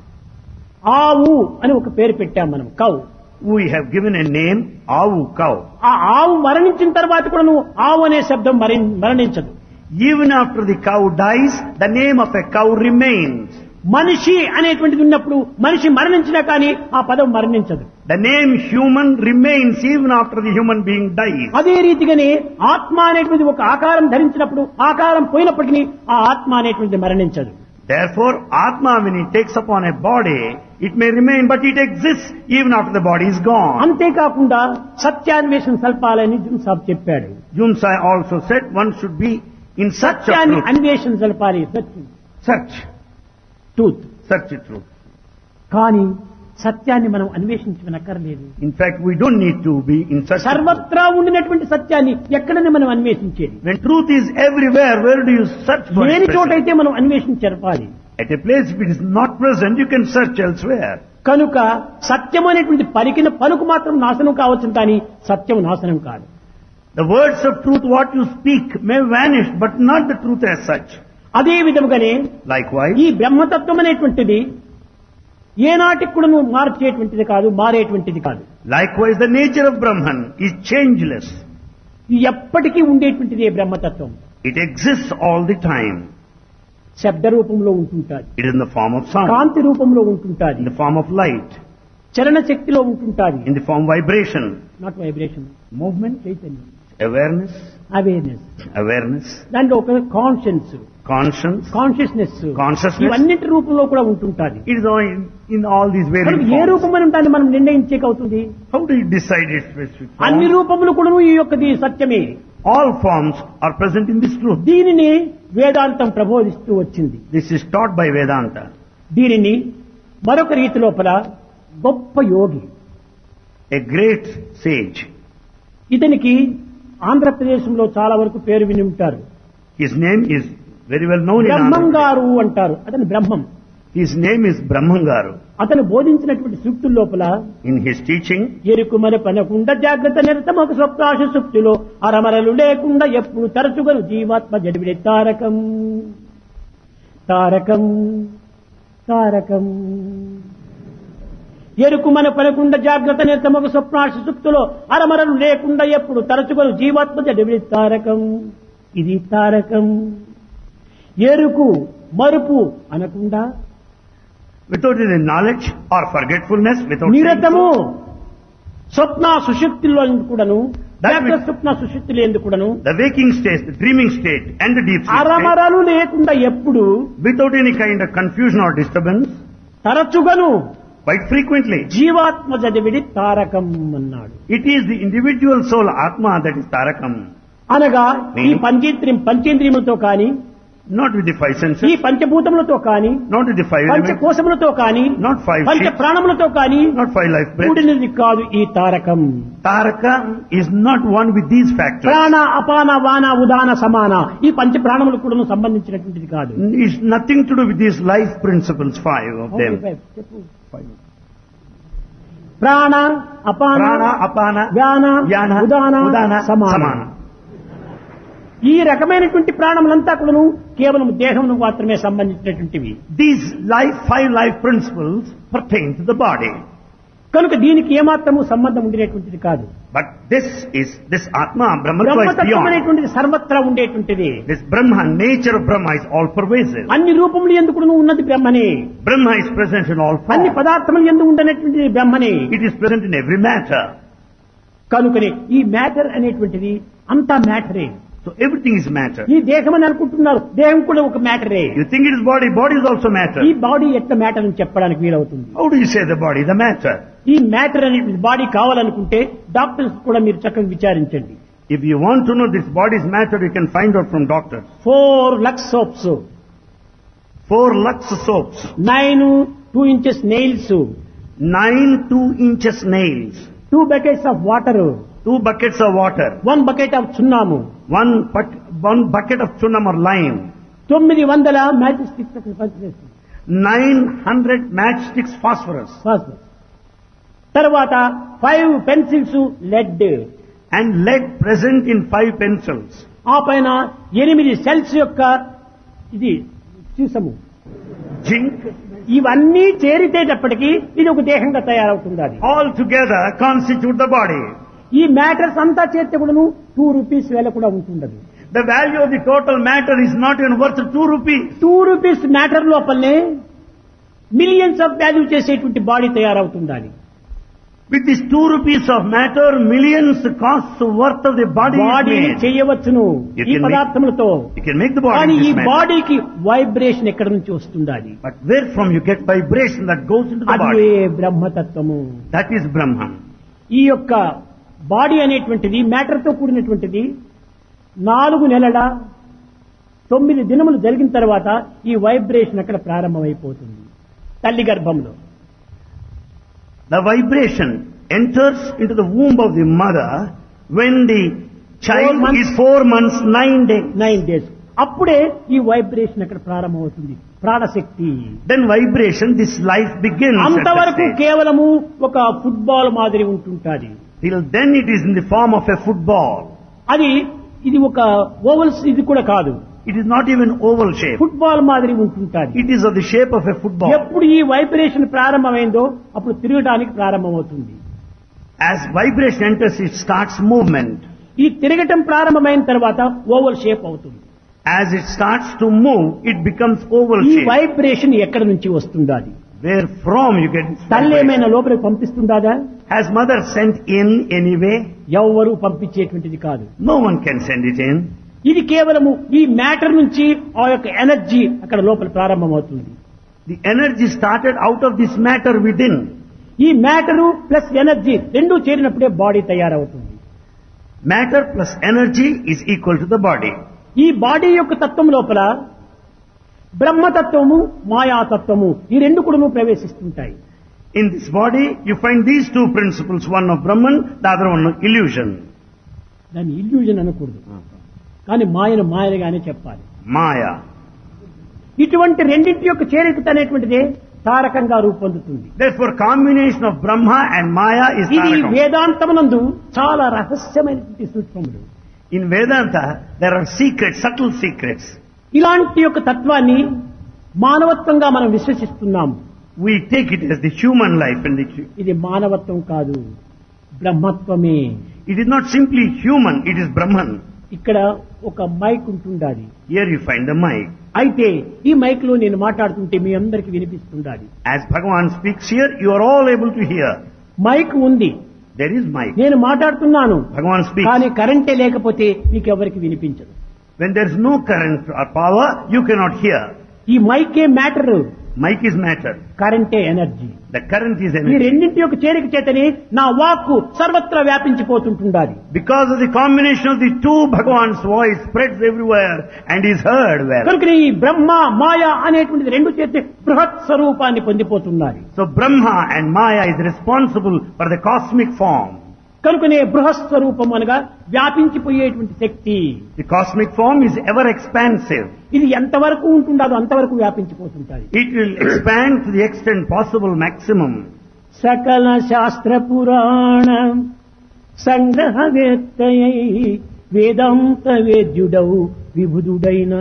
ఆవు అని ఒక పేరు పెట్టాం మనం, cow. We have given a name, Avu, cow. ఆ ఆవు మరణించిన తర్వాత కూడా నువ్వు ఆవు అనే శబ్దం మరణించదు. Even after the cow dies, the name of a cow remains. మనిషి అనేటువంటిది ఉన్నప్పుడు మనిషి మరణించినా కానీ ఆ పదం మరణించదు. The name human remains even after the human being dies. అదే రీతిగానే ఆత్మ అనేటువంటిది ఒక ఆకారం ధరించినప్పుడు ఆకారం పోయినప్పటికీ ఆ ఆత్మ అనేటువంటిది మరణించదు. Therefore, Atma, when it takes upon a body, it may remain, but it exists even after the body is gone. అంతేకాకుండా సత్యాన్వేషణ సల్పాలని సాబ్ చెప్పాడు. Jumsai also said one should be in search of సత్యాన్ని truth. అన్వేషణ సల్పాలి, Search. ట్రూత్. Search the truth. కానీ సత్యాన్ని మనం అన్వేషించనక్కర్లేదు. In fact, we don't need to be in search of truth. సర్వత్రా ఉండినటువంటి సత్యాన్ని ఎక్కడనే మనం అన్వేషించేది. When truth is everywhere, where do you search for లేని its presence? చోటైతే మనం అన్వేషించరపాలి. At a place, if it is not present, you can search elsewhere. కనుక సత్యం అనేటువంటి పలుకు మాత్రం నాశనం కావచ్చు, కానీ సత్యం నాశనం కాదు. The words of truth, what you speak, may vanish, but not the truth as such. అదే విధముగానే Likewise, ఈ బ్రహ్మతత్వం అనేటువంటిది ఏనాటికి కూడా నువ్వు మార్చేటువంటిది కాదు, మారేటువంటిది కాదు. likewise, the nature of Brahman is changeless. ఇది ఎప్పటికీ ఉండేటువంటిది బ్రహ్మతత్వం. It exists all the time. శబ్ద రూపంలో ఉంటుంటాది, It is in the form of sound, కాంతి రూపంలో ఉంటుంటాది, in the form of light, చలన శక్తిలో ఉంటుంటాది. in the form of vibration, not vibration, movement, చైతన్యం. awareness, awareness, దాంట్లో ఒక కాన్షియన్స్, conscience, కాన్షియస్నెస్, consciousness. ఇవన్నిటి రూపంలో కూడా ఉంటుంటాది. It is all in all these various మనకి ఏ forms. రూపం దాన్ని మనం నిర్ణయించేకవుతుంది? How do you decide its specific అన్ని form? రూపములు కూడా ఈ యొక్కది సత్యమే. All forms are present in this truth. దీనిని వేదాంతం ప్రబోధిస్తూ వచ్చింది. This is taught by Vedanta. దీనిని మరొక రీతి లోపల గొప్ప యోగి, A great sage. ఇతనికి ఆంధ్రప్రదేశంలో చాలా వరకు పేరు విని ఉంటారు. His name is very well known in Andhra. బ్రహ్మంగారు అంటారు. అతని బ్రహ్మం. His name is Brahmangaru. అతను బోధించినటువంటి సూక్తుల లోపల In his teaching, ఎరుకు మన పనకుండా జాగ్రత్త నిరతమొక స్వప్నాశ సుప్తిలో అరమరలు లేకుండా ఎప్పుడు తరచుగను జీవాత్మ జడివిడే తారకం తారకం తారకం. ఎరుకు మన పనకుండా జాగ్రత్త నిరతమొక స్వప్నాశ సుప్తిలో అరమరలు లేకుండా ఎప్పుడు తరచుగను జీవాత్మ జడివిడే తారకం. ఇది తారకం. ఎరుకు మరుపు అనకుండా without any knowledge or forgetfulness, without saying నిరతము so, స్వప్న సుషుప్తిలో కూడాను, That జాగ్రత్త which- స్వప్న సుషుప్తిలో ఎందుకు కూడాను the waking state, the dreaming state, and the deep sleep state, అరమరలు లేకుండా ఎప్పుడు without any kind of confusion or disturbance, తరచుగను quite frequently. జీవాత్మ చదివిడి తారకం అన్నాడు. It is the individual soul, Atma, that is Tarakam. అనగా ఈ Meaning? పంచేంద్రియములతో కాని, Not with the five ఈ senses, పంచభూతములతో కాని, not with the five elements, పంచకోశములతో కాని, not five పంచ shapes, ప్రాణములతో కాని not five life breaths. కూడినది కాదు ఈ Tarakam. Tarakam is not one with these factors. ప్రాణ అపాన వాన ఉదాన సమాన ఈ పంచ ప్రాణములకు కూడా సంబంధించినటువంటిది కాదు. It's nothing to do with these life principles, five of them. చెప్పు. ప్రాణ అపాన Prana, Apana, వ్యాన Yana, Udana Udana, సమాన. Samana. ఈ రకమైనటువంటి ప్రాణములంతా కూడాను కేవలం దేహమును మాత్రమే సంబంధించినటువంటివి. These five life principles pertain to the body. కనుక దీనికి ఏమాత్రము సంబంధం ఉండేటువంటిది కాదు. But this Atma, Brahmatva is బ్రహ్మతత్వం beyond. అనేటువంటిది సర్వత్రా ఉండేటువంటిది. This Brahma, nature of Brahma is all pervasive. అన్ని రూపములు ఎందుకు ఉన్నది బ్రహ్మనే. Brahma is present in all అన్ని forms. పదార్థములు ఎందుకు ఉండనటువంటిది బ్రహ్మనే. It is present in every matter. కనుకనే ఈ మ్యాటర్ అనేటువంటిది అంతా మ్యాటరే. So everything is matter. ఈ దేహం అని అనుకుంటున్నారు, దేహం కూడా ఒక మ్యాటరే. You think it is body, body is also matter. ఈ బాడీ ఎట్లా మ్యాటర్ అని చెప్పడానికి వీలవుతుంది? How do you say the body, the matter? ఈ మ్యాటర్ అనేటువంటి బాడీ కావాలనుకుంటే డాక్టర్స్ కూడా మీరు చక్కగా విచారించండి. If you want to know this body's matter, you can find out from doctors. 4 Lux soaps, 4 Lux soaps, 9 2 inches nails, 9 2-inch nails, 2 buckets of water, 2 buckets of water, 1 bucket of చున్నాము, 1 bucket of chunam or lime, 900 magic sticks, 900 matchsticks phosphorus, తర్వాత 5 pencils lead, and lead present in 5 pencils. ఆ పైన 8 cells యొక్క ఇది సీసము. Zinc, ఇవన్నీ చేరితేటప్పటికి ఇది ఒక దేహంగా తయారవుతుంది. అది all together constitute the body. ఈ మ్యాటర్స్ అంతా చేస్తే కూడాను 2 రూపీస్ వేల కూడా ఉంటుండదు. The value of the total matter is not even worth 2 rupees. 2 rupees matter లోపలనే మిలియన్స్ ఆఫ్ వాల్యూ చేసేటువంటి బాడీ తయారవుతుంది. అది With this 2 rupees of matter, millions costs worth of the body is బాడీని made. చేయవచ్చును You ఈ can పదార్థములతో. You can make the body కానీ with ఈ this matter. బాడీకి వైబ్రేషన్ ఎక్కడి నుంచి వస్తుంది? అది But where from you get vibration that goes into the అదే body? బ్రహ్మతత్వము. That is Brahman. ఈ యొక్క బాడీ అనేటువంటిది మ్యాటర్ తో కూడినటువంటిది. 4 నెలల 9 దినములు జరిగిన తర్వాత ఈ వైబ్రేషన్ అక్కడ ప్రారంభమైపోతుంది తల్లి గర్భంలో. The vibration enters into the womb of the mother when the 4 child months. is 4 months, 9 days. 9 days. అప్పుడే ఈ వైబ్రేషన్ అక్కడ ప్రారంభమవుతుంది. ప్రాణశక్తి. Then vibration, this life begins. at that అంతవరకు stage. కేవలము ఒక ఫుట్బాల్ మాదిరి ఉంటుంటుంది. Till then it is in the form of a football. ఇది ఒక ఓవల్స్ ఇది కూడా కాదు. It is not even oval shape. Football మాదిరి ఉంటుంటుంది. It is of the shape of a football. ఎప్పుడు ఈ వైబ్రేషన్ ప్రారంభమైందో అప్పుడు తిరగడానికి ప్రారంభమవుతుంది. As vibration enters, it starts movement. ఈ తిరగటం ప్రారంభమైన తర్వాత ఓవల్ షేప్ అవుతుంది. As it starts to move, it becomes oval ఈ shape. వైబ్రేషన్ ఎక్కడి నుంచి వస్తుందా? అది Where from you get this తల్లి vibration? ఏమైనా లోపలికి పంపిస్తుందా? Has mother sent in anyway? ఎవరు పంపించేటువంటిది కాదు. No one can send it in. ఇది కేవలము ఈ మ్యాటర్ నుంచి ఆ యొక్క ఎనర్జీ అక్కడ లోపల ప్రారంభమవుతుంది. The energy started out of this matter within. ఈ మ్యాటరు ప్లస్ ఎనర్జీ రెండూ చేరినప్పుడే బాడీ తయారవుతుంది. Matter plus energy is equal to the body. ఈ బాడీ యొక్క తత్వం లోపల బ్రహ్మతత్వము మాయాతత్వము ఈ రెండు కూడా ప్రవేశిస్తుంటాయి. In this body, you find these two principles, one of Brahman, the other one of illusion. దాన్ని ఇల్యూజన్ అనకూడదు, కానీ మాయను మాయలుగానే చెప్పాలి. Maya. ఇటువంటి రెండింటి యొక్క చేరిక అనేటువంటిదే తారకంగా రూపొందుతుంది. Therefore, combination of Brahma and Maya is ఇది Tarakam. వేదాంతమునందు చాలా రహస్యమైనటువంటి సూక్ష్మములు. In Vedanta, there are secrets, subtle secrets. ఇలాంటి యొక్క తత్వాన్ని మానవత్వంగా మనం విశ్వసిస్తున్నాము. We take it as the human life and ఇది మానవత్వం కాదు, బ్రహ్మత్వమే. it is not simply human, it is Brahman. ఇక్కడ ఒక మైక్ ఉంటుండాలి. Here you find the mic. అయితే ఈ మైక్ లో నేను మాట్లాడుతుంటే మీ అందరికి వినిపిస్తుండాలి. As Bhagavan speaks here, you are all able to hear. Mic ఉంది, There is mic. నేను మాట్లాడుతున్నాను, Bhagavan speaks. కానీ కరెంటే లేకపోతే మీకు ఎవరికి వినిపించదు. When there is no current or power, you cannot hear. ఈ మైకే మ్యాటర్, Mic is matter. కరెంటే ఎనర్జీ. The current is ఈ energy. రెండింటి యొక్క చేరిక చేతనే నా వాక్కు సర్వత్రా వ్యాపించిపోతుంటుండాలి. Because of the combination of the two, Bhagavan's voice spreads everywhere and is heard well. కనుక ఈ బ్రహ్మ మాయ అనేటువంటిది రెండు చేతి బృహత్ స్వరూపాన్ని పొందిపోతున్నారు. So Brahma and Maya is responsible for the cosmic form. కనుకనే బృహత్ స్వరూపం అనగా వ్యాపించిపోయేటువంటి శక్తి. The cosmic form is ever expansive. ఇది ఎంతవరకు ఉంటుండదో అంతవరకు వ్యాపించిపోతుంటాయి. It will expand to the extent possible maximum. సకల శాస్త్ర పురాణ సంగ్రహవేత్తయై వేదాంత వేద్యుడౌ విబుధుడైన.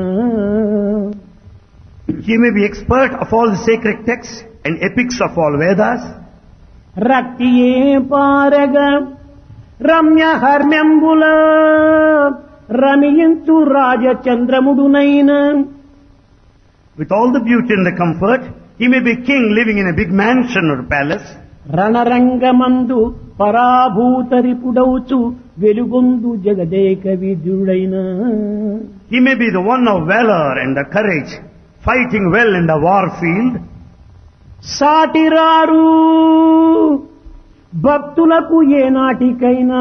He may be expert of all the sacred texts and epics of all Vedas. రక్తియే పారగ Ramya హర్మ్యంబుల రమియంచు రాజచంద్రముడునైన. With all the beauty and the comfort, he may be king living in a big mansion or palace. రణరంగమందు పరాభూతరిపుడౌచు వెలుగొందు Jagadeka విద్యుడైన. He may be the one of valor and the courage, fighting well in the war field. సాటిరారు భక్తులకు ఏనాటికైనా.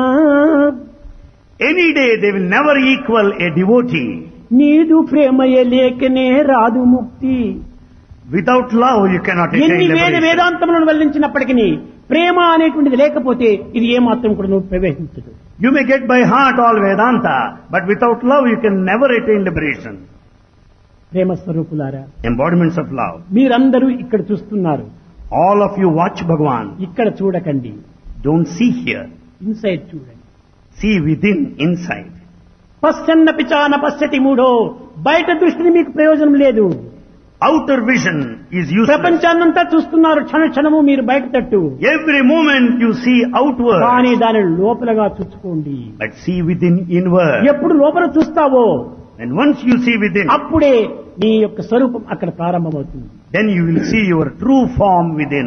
Any day they will never equal a devotee. నీదు ప్రేమయే లేకనే రాదు ముక్తి. Without love you cannot attain ఎన్ని వేద liberation. వేదాంతములను వెల్లించినప్పటికీ ప్రేమ అనేటువంటిది లేకపోతే ఇది ఏమాత్రం కూడా నువ్వు ప్రవేశించదు. You may get by heart all Vedanta, but without love you can never attain liberation. ప్రేమ స్వరూపులారా, Embodiments of love. మీరందరూ ఇక్కడ చూస్తున్నారు, All of you watch Bhagavan. ఇక్కడ చూడకండి, Don't see here. ఇన్సైడ్ చూడండి. See within, inside. పశ్చన్న పిచాన పశ్చతి మూఢో. బయట దృష్టిని మీకు ప్రయోజనం లేదు. Outer vision is useless. ప్రపంచాన్నంతా చూస్తున్నారు క్షణ క్షణము మీరు బయట తట్టు, Every moment you see outward, కానీ దాని లోపలగా చూసుకోండి. but see within, inward. ఎప్పుడు లోపల చూస్తావో And once you see within, అప్పుడే నీ యొక్క స్వరూపం అక్కడ ప్రారంభమవుతుంది. then you will see your true form within.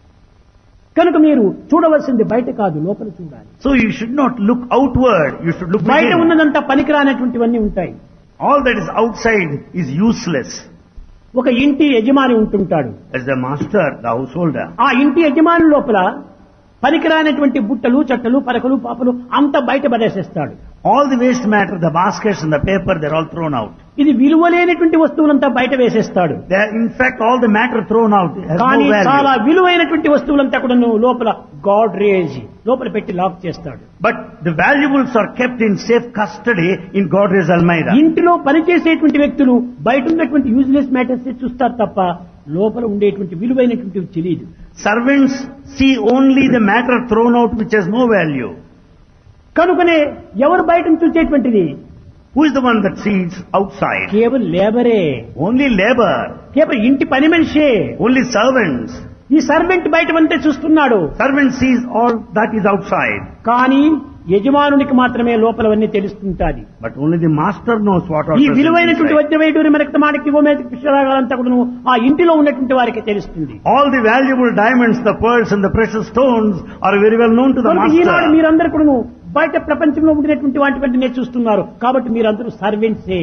కనుక మీరు చూడవలసింది బయట కాదు, లోపల చూడాలి. So you should not look outward, you should look బయట within. ఉన్నదంతా పనికిరానటువంటివన్నీ ఉంటాయి. All that is outside is useless. ఒక ఇంటి యజమాని ఉంటుంటాడు. As the master, the householder, ఆ ఇంటి యజమాని లోపల పనికిరానటువంటి బుట్టలు చట్టలు పరకలు పాపలు అంతా బయట పడేసేస్తాడు. all the waste matter, the baskets and the paper, they're all thrown out. ఇది విలువలేనటువంటి వస్తువులంతా బయట వేసేస్తాడు. They are, in fact, all the matter thrown out has కానీ no చాలా value. విలువైనటువంటి వస్తువులంతా కూడా లోపల గాడ్రేజ్ లోపల పెట్టి లాక్ చేస్తాడు. But the valuables are kept in safe custody in Godrej Almeida. ఇంటిలో పనిచేసేటువంటి వ్యక్తులు బయట ఉన్నటువంటి యూజ్లెస్ మ్యాటర్స్ చూస్తారు తప్ప లోపల ఉండేటువంటి విలువైనటువంటివి తెలియదు. Servants see only the matter thrown out which has no value. కనుకనే ఎవరు బయట చూసేటువంటిది Who is the one that sees outside? కేవలం లేబరే, Only labor, కేవలం ఇంటి పని మనిషే. only servants. ఈ సర్వెంట్ బయట అంతే చూస్తున్నాడు, Servant sees all that is outside. కానీ యజమానునికి మాత్రమే లోపలవన్నీ తెలుస్తుంటాది. But only the master knows what are ఈ present విలువైనటువంటి inside. వజ్రవైడూరి మరక్తమాణిక్య గోమేధిక పుష్పరాగాలంతా కూడా ఆ ఇంటిలో ఉన్నటువంటి వారికి తెలుస్తుంది. All the valuable diamonds, the pearls and the precious stones are very well known to the కనుక ఈనాడు master. మీరందరూ కూడా బయట ప్రపంచంలో ఉండినటువంటి వాటిని చూస్తున్నారు. కాబట్టి మీరందరూ సర్వెంట్సే.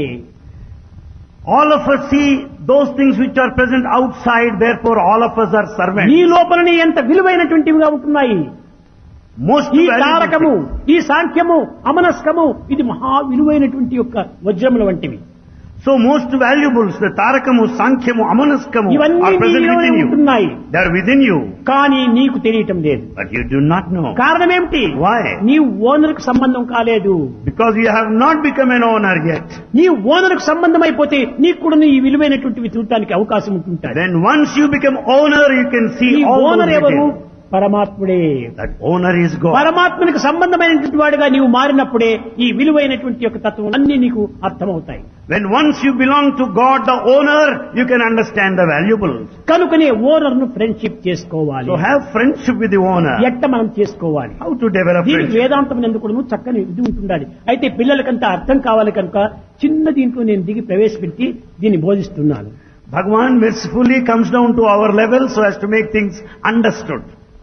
All of us see those things which are present outside, therefore all of us are servants. ఈ లోపలనే ఎంత విలువైనటువంటివిగా ఉంటున్నాయి. Most ఈ valuable తారకము, things. ఈ సాంఖ్యము, అమనస్కము ఇది మహా విలువైనటువంటి యొక్క వజ్రముల వంటివి. So most valuables, the Tarakamu, Sankhyamu, Amanaskamu ఇవన్నీ are present నీలోనే within you. ఉంటున్నాయి. They are within you, కానీ నీకు తెలియటం లేదు. but you do not know. కారణం ఏమిటి? Why? నీవు ఓనర్కు సంబంధం కాలేదు. Because you have not become an owner yet. నీ ఓనర్కు సంబంధం అయిపోతే నీకు కూడా ఈ విలువైనటువంటివి చూడటానికి అవకాశం ఉంటుంటాయి. Then once you become owner, you can see ఈ all ఓనర్ those ఎవరు? details. పరమాత్ముడే. That owner is God. పరమాత్మనికి సంబంధమైనటువంటి వాడిగా నీవు మారినప్పుడే ఈ విలువైనటువంటి యొక్క తత్వం అన్ని నీకు అర్థమవుతాయి. When once you belong to God, the owner, you can understand the valuables. కనుకనే ఓనర్ ను ఫ్రెండ్షిప్ చేసుకోవాలి. So have friendship with the owner. ఎట్ట మనం చేసుకోవాలి? How to develop దీనికి friendship? వేదాంతం ఎందుకు చక్కని ఇది ఉంటుండాలి. అయితే పిల్లలకంతా అర్థం కావాలి కనుక చిన్న దీంట్లో నేను దిగి ప్రవేశపెట్టి దీన్ని బోధిస్తున్నాను. Bhagavan mercifully comes down to our level so as to make things understood.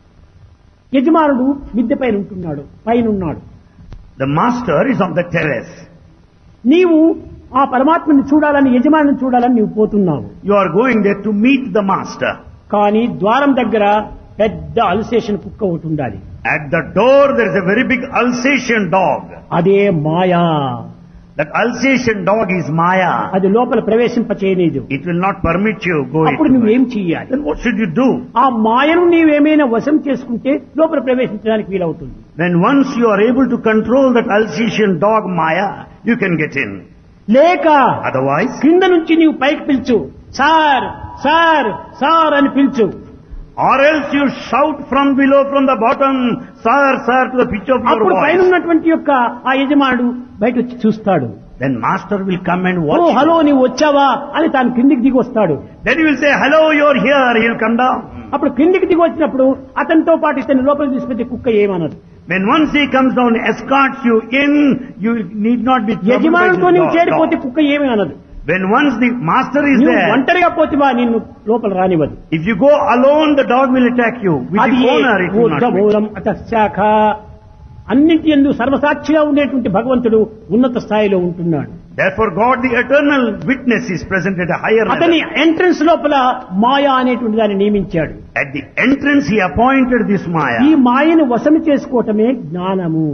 యజమానుడు మిద్దె పైన ఉంటున్నాడు, పైన ఉన్నాడు. The master is on the terrace. నీవు ఆ పరమాత్మని చూడాలని, యజమానిని చూడాలని నీవు పోతున్నావు. You are going there to meet the master. కానీ ద్వారం దగ్గర పెద్ద అల్సేషన్ కుక్క ఒకటి ఉండాలి. At the door there is a very big Alsatian dog. అదే మాయా. That Alsatian dog is Maya. అది లోపల ప్రవేశింప చేయలేదు. It will not permit you go అప్పుడు into నువ్వేం it. చెయ్యాలి? Then what should you do? ఆ మాయను నీవేమైనా వశం చేసుకుంటే లోపల ప్రవేశించడానికి వీలవుతుంది. Then once you are able to control that Alsatian dog Maya, you can get in. లేక Otherwise, కింద నుంచి నీవు పైకి పిలుచు, సార్ సార్ సార్ అని పిలుచు. or else you shout from below, from the bottom, sir, sir, to the pitch of your అప్పుడు పైన voice. ఉన్నటువంటి యొక్క ఆ యజమానుడు బయట వచ్చి చూస్తాడు. Then master will come and ఓ watch హలో you. నీవు వచ్చావా అని తాను కిందికి దిగి వస్తాడు. Then he will say, hello, you're here. He will come down. అప్పుడు కిందికి దిగి వచ్చినప్పుడు అతనితో పాటు ఇతని లోపలికి తీసుకెళ్తే కుక్క ఏమనదు. When once he comes down, escorts you in, you need not be troubled by యజమానుడితో this నీవు చేరిపోతే dog. కుక్క ఏమీ అనదు. When once the master is నువ్వు there, ఒంటరిగా పోతివా నిన్ను లోపల రానివ్వదు. if you go alone, the dog will attack you. With అది the owner, it will not be. ఊర్ధ్వమూలం అతశాఖ. అన్నింటి యందు సర్వసాక్షిగా ఉండేటువంటి భగవంతుడు ఉన్నత స్థాయిలో ఉంటున్నాడు. Therefore, God, the eternal witness, is present at a higher అతని level. ఎంట్రన్స్ లోపల మాయా అనేటువంటి దాన్ని నియమించాడు. At the entrance, he appointed this ఈ Maya. మాయను వశము చేసుకోవటమే జ్ఞానము.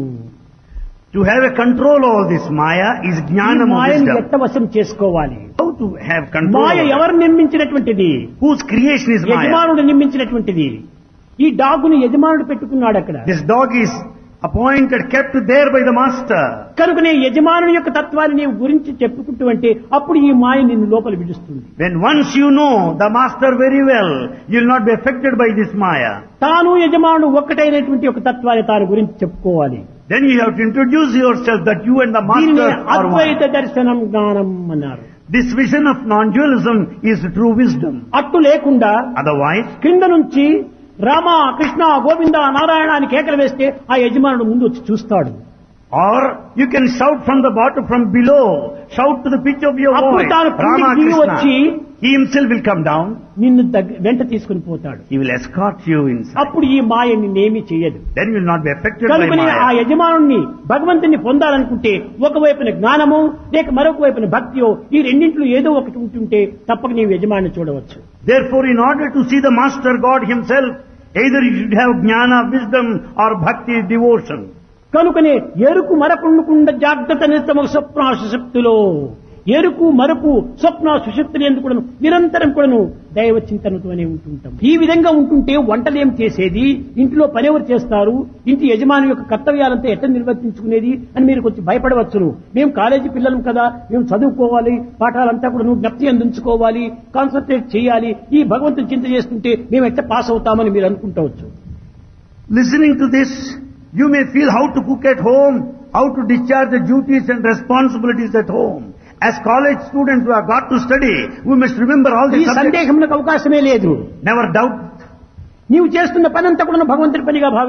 To have a control over this Maya is ఈ jnanam of మాయను wisdom. ఎట్ట వశం చేసుకోవాలి? How to have control Maya over it? ఎవరు నిర్మించినటువంటిది? Whose creation is Maya? యజమానుడు నిర్మించినటువంటిది. ఈ డాగుని యజమానుడు పెట్టుకున్నాడు అక్కడ. This dog is appointed, kept there by the master. కనుకనే యజమానుని యొక్క తత్వాన్ని నీవు గురించి చెప్పుకుంటూ అంటే అప్పుడు ఈ మాయ నిన్ను లోపల విడుస్తుంది. When once you know the master very well, you will not be affected by this Maya. తాను యజమానుడు ఒక్కటైనటువంటి ఒక తత్వాన్ని తాను గురించి చెప్పుకోవాలి. Then you have to introduce yourself that you and the దీనిని master are అద్వైత one. దర్శనం జ్ఞానం అన్నారు. This vision of non-dualism is true wisdom. అట్టు లేకుండా Otherwise, కింద నుంచి రామ కృష్ణ గోవింద నారాయణ అని కేకలు వేస్తే ఆ యజమానుడు ముందు వచ్చి చూస్తాడు. or you can shout from the bottom, from below, shout to the pitch of your అప్పుడు voice, తాను Rama కిందికి దిగి వచ్చి Krishna. He himself will come down. నిన్ను వెంట తీసుకుని పోతాడు. He will escort you inside. అప్పుడు ఈ మాయ నిన్నేమీ చేయదు. Then you will not be affected by కనుకనే ఆ Maya. యజమానుణ్ణి భగవంతుని పొందాలనుకుంటే ఒకవైపున జ్ఞానము లేక మరొక వైపున భక్తియో ఈ రెండింటిలో ఏదో ఒకటి ఉంటుంటే తప్పక నీవు యజమాని చూడవచ్చు. Therefore, in order to see the master God himself, either you should have jnana, wisdom, or bhakti, devotion. కనుకనే ఎరుకు మరకుండకుండా జాగ్రత్త నిత్యము స్వప్న సుషుప్తిలో ఎరుకు మరపు స్వప్న సుషుప్తులు ఎందుకు కూడాను నిరంతరం కూడాను దైవ చింతనతోనే ఉంటుంటాం. ఈ విధంగా ఉంటుంటే వంటలేం చేసేది, ఇంట్లో పనెవరు చేస్తారు, ఇంటి యజమాని యొక్క కర్తవ్యాలంతా ఎట్లా నిర్వర్తించుకునేది అని మీరు కొంచెం భయపడవచ్చును. మేము కాలేజీ పిల్లలం కదా, మేము చదువుకోవాలి, పాఠాలంతా కూడా జ్ఞప్తి అందించుకోవాలి, కాన్సన్ట్రేట్ చేయాలి, ఈ భగవంతుని చింత చేస్తుంటే మేము ఎట్లా పాస్ అవుతామని మీరు అనుకుంటవచ్చు. Listening to this, you may feel how to cook at home, how to discharge the duties and responsibilities at home. As college students who have got to study, we must remember all ఈ these subjects. సందేహమునకు అవకాశమే లేదు. Never doubt. నీవు చేస్తున్న పనంతా కూడా భగవంతుడి పనిగా భావించు.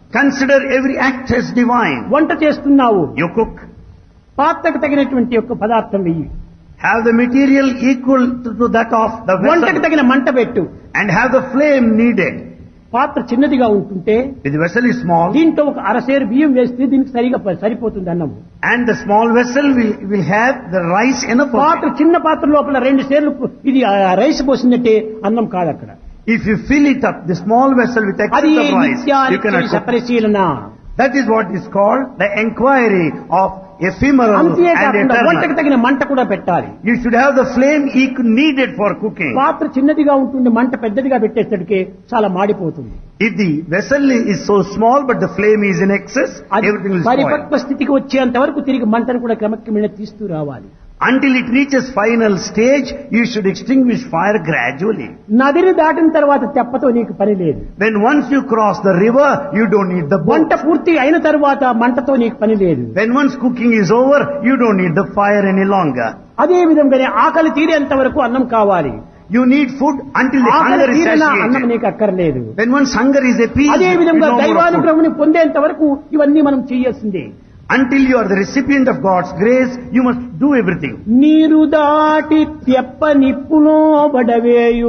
Consider every act as divine. వంట చేస్తున్నావు, You cook. పాత్రకు తగినటువంటి యొక్క పదార్థం వెయ్యి, Have the material equal to that of the వంటకు vessel. తగిన మంట పెట్టు. And have the flame needed. పాత్ర చిన్నదిగా ఉంటుంటే If the vessel is small, దీంట్లో ఒక అరసేరు బియ్యం వేస్తే దీనికి సరిపోతుంది అన్నము. and the small vessel will have the rice enough of పాత్ర it. చిన్న పాత్ర లోపల 2 సేర్లు ఇది రైస్ పోసినట్టే అన్నం కాదు అక్కడ. If you fill it up, the small vessel with అది excess of rice, you cannot cook. పరిశీలన. That is what is called the inquiry of ephemeral and అంతేకాకుండా వంటకు eternal. తగిన మంట కూడా పెట్టాలి. You should have the flame needed for cooking. పాత్ర చిన్నదిగా ఉంటుంది, మంట పెద్దదిగా పెట్టేసరికి చాలా మాడిపోతుంది. If the vessel is so small but the flame is in excess, అది everything will spoil. పరిపక్వ స్థితికి వచ్చేంత వరకు తిరిగి మంటను కూడా క్రమక్రమేణా తీస్తూ రావాలి. Until it reaches final stage, you should extinguish fire gradually. నదిని దాటిన తర్వాత తెప్పతో నీకు పని లేదు. When once you cross the river, you don't need the boat. వంట పూర్తి అయిన తర్వాత మంటతో నీకు పని లేదు. When once cooking is over, you don't need the fire any longer. అదే విధంగానే ఆకలి తీరేంత వరకు అన్నం కావాలి. You need food until the ఆకలి hunger is తీరిన అన్నం satiated. నీకు అక్కర్లేదు. When once hunger is appeased, అదే you విధంగా no more of food. దైవానుగ్రహం పొందేంత వరకు ఇవన్నీ మనం చేయాల్సిందే. Until you are the recipient of God's grace, you must do everything. నీరు దాటి తెప్ప నిప్పులో బడవేయు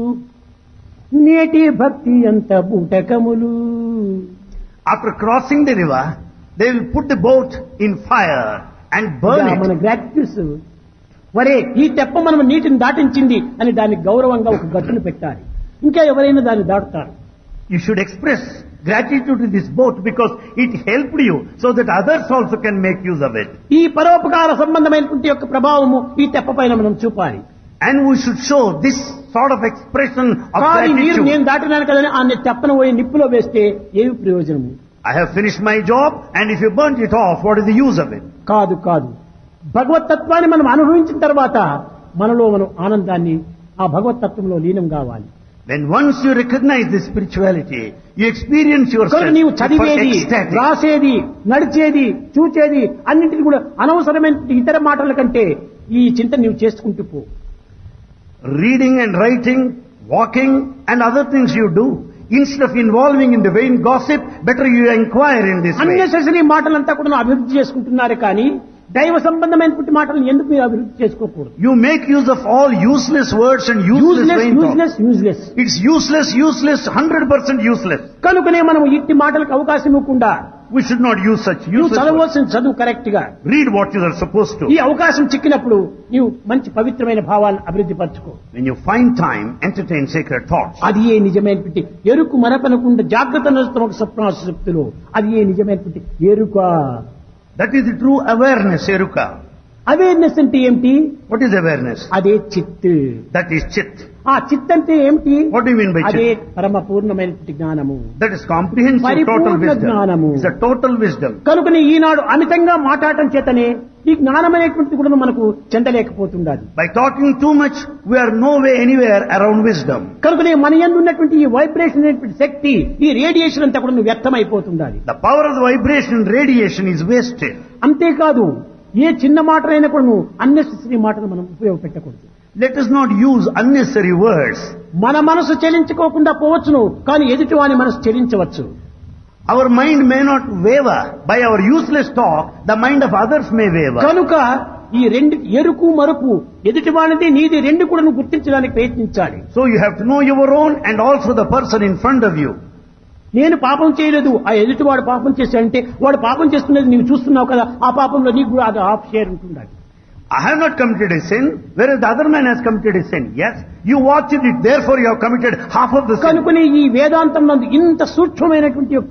నేటి భక్తి అంత బూటకములు. After crossing the river, they will put the boat in fire and burn మన it. గ్రాట్యుస్ వరే ఈ తెప్ప మనం నీటిని దాటించింది అని దానికి గౌరవంగా ఒక గట్టును పెట్టాలి. ఇంకా ఎవరైనా దాన్ని దాటుతారు. You should express gratitude to this boat because it helped you so that others also can make use of it. ఈ పరోపకార సంబంధమైనటువంటి యొక్క ప్రభావము ఈ తెప్ప పైన మనం చూపాలి. And we should show this sort of expression of కానీ మీరు gratitude. నేను దాటినాను కదా ఆ తెప్పను పోయి నిప్పులో వేస్తే ఏమి ప్రయోజనము? I have finished my job, and if you burnt it off, what is the use of it? కాదు కాదు. భగవతత్వాన్ని మనం అనుభవించిన తర్వాత మనలో మనం ఆనందాన్ని ఆ భగవతత్వంలో లీనం కావాలి. When once you recognize this spirituality, you experience yourself కనుక నీవు for చదివేది, ecstatic. రాసేది, నడిచేది, చూచేది అన్నింటినీ కూడా అనవసరమైన ఇతర మాటల కంటే ఈ చింత నీవు చేసుకుంటూ పో. Reading and writing, walking and other things you do, instead of involving in the vain gossip, better you inquire in this way. Unnecessary మాటలంతా కూడా అభివృద్ధి చేసుకుంటున్నారు కానీ దైవ సంబంధమైనటువంటి మాటలను ఎందుకు మీరు అభివృద్ధి చేసుకోకూడదు? You make use of all useless words and useless vain talk. Useless It's useless, 100% useless. కనుకనే మనం ఇట్టి మాటలకు అవకాశం ఇవ్వకుండా We should not use such నువ్వు useless words. చదవవలసిన చదువు కరెక్ట్ గా Read what you are supposed to. ఈ అవకాశం చిక్కినప్పుడు నీవు మంచి పవిత్రమైన భావాలను అభివృద్ధి పరచుకో. When you find time, entertain sacred thoughts. అది ఏ నిజమైనటువంటి ఎరుకు మరపనకుండా జాగ్రత్త నడుస్తున్న ఒక స్వప్నాశక్తులు అది ఏ నిజమైనటువంటి ఎరుక. That is the true awareness, Eruka. Awareness అంటే ఏమిటి? What is awareness? అదే చిత్. That is chit. ఆ చిత్ అంటే ఏమిటి? What do you mean by అదే chit? పరమ పూర్ణమైనటువంటి జ్ఞానము. That is comprehensive total పరిపూర్ణ wisdom. జ్ఞానము. It's a total wisdom. కనుకని ఈనాడు అమితంగా మాట్లాడటం చేతనే ఈ జ్ఞానమైనటువంటి కూడా మనకు చెందలేకపోతుండాలి. By talking too much, we are no way anywhere around wisdom. కనుకనే మన యందు ఉన్నటువంటి ఈ వైబ్రేషన్ అనేటువంటి శక్తి ఈ రేడియేషన్ అంతా కూడా వ్యర్థమైపోతుండాలి. The power of the vibration and radiation is wasted. అంతేకాదు ఏ చిన్న మాటలైనా కూడా అన్నెసెసరీ మాటలు మనం ఉపయోగపెట్టకూడదు. Let us not use unnecessary words. మన మనసు చెలించుకోకుండా పోవచ్చును కానీ ఎదుటి వాని మనసు చెలించవచ్చు. Our mind may not waver. By our useless talk, the mind of others may waver. కనుక ఈ రెండు ఎరుకు మరుపు ఎదుటి వానిది నీది రెండు కూడా నువ్వు గుర్తించడానికి ప్రయత్నించాలి. So you have to know your own and also the person in front of you. నేను పాపం చేయలేదు, ఆ ఎదుటివాడు పాపం చేశాడంటే వాడు పాపం చేస్తున్నది నీవు చూస్తున్నావు కదా, ఆ పాపంలో నీకు కూడా అది హాఫ్ షేర్ ఉంటుండాలి. I have not committed a sin, whereas the other man has committed a sin. Yes, you watched it, therefore you have committed half of the sin. కనుకనే ఈ వేదాంతం నందు ఇంత సూక్ష్మమైనటువంటి యొక్క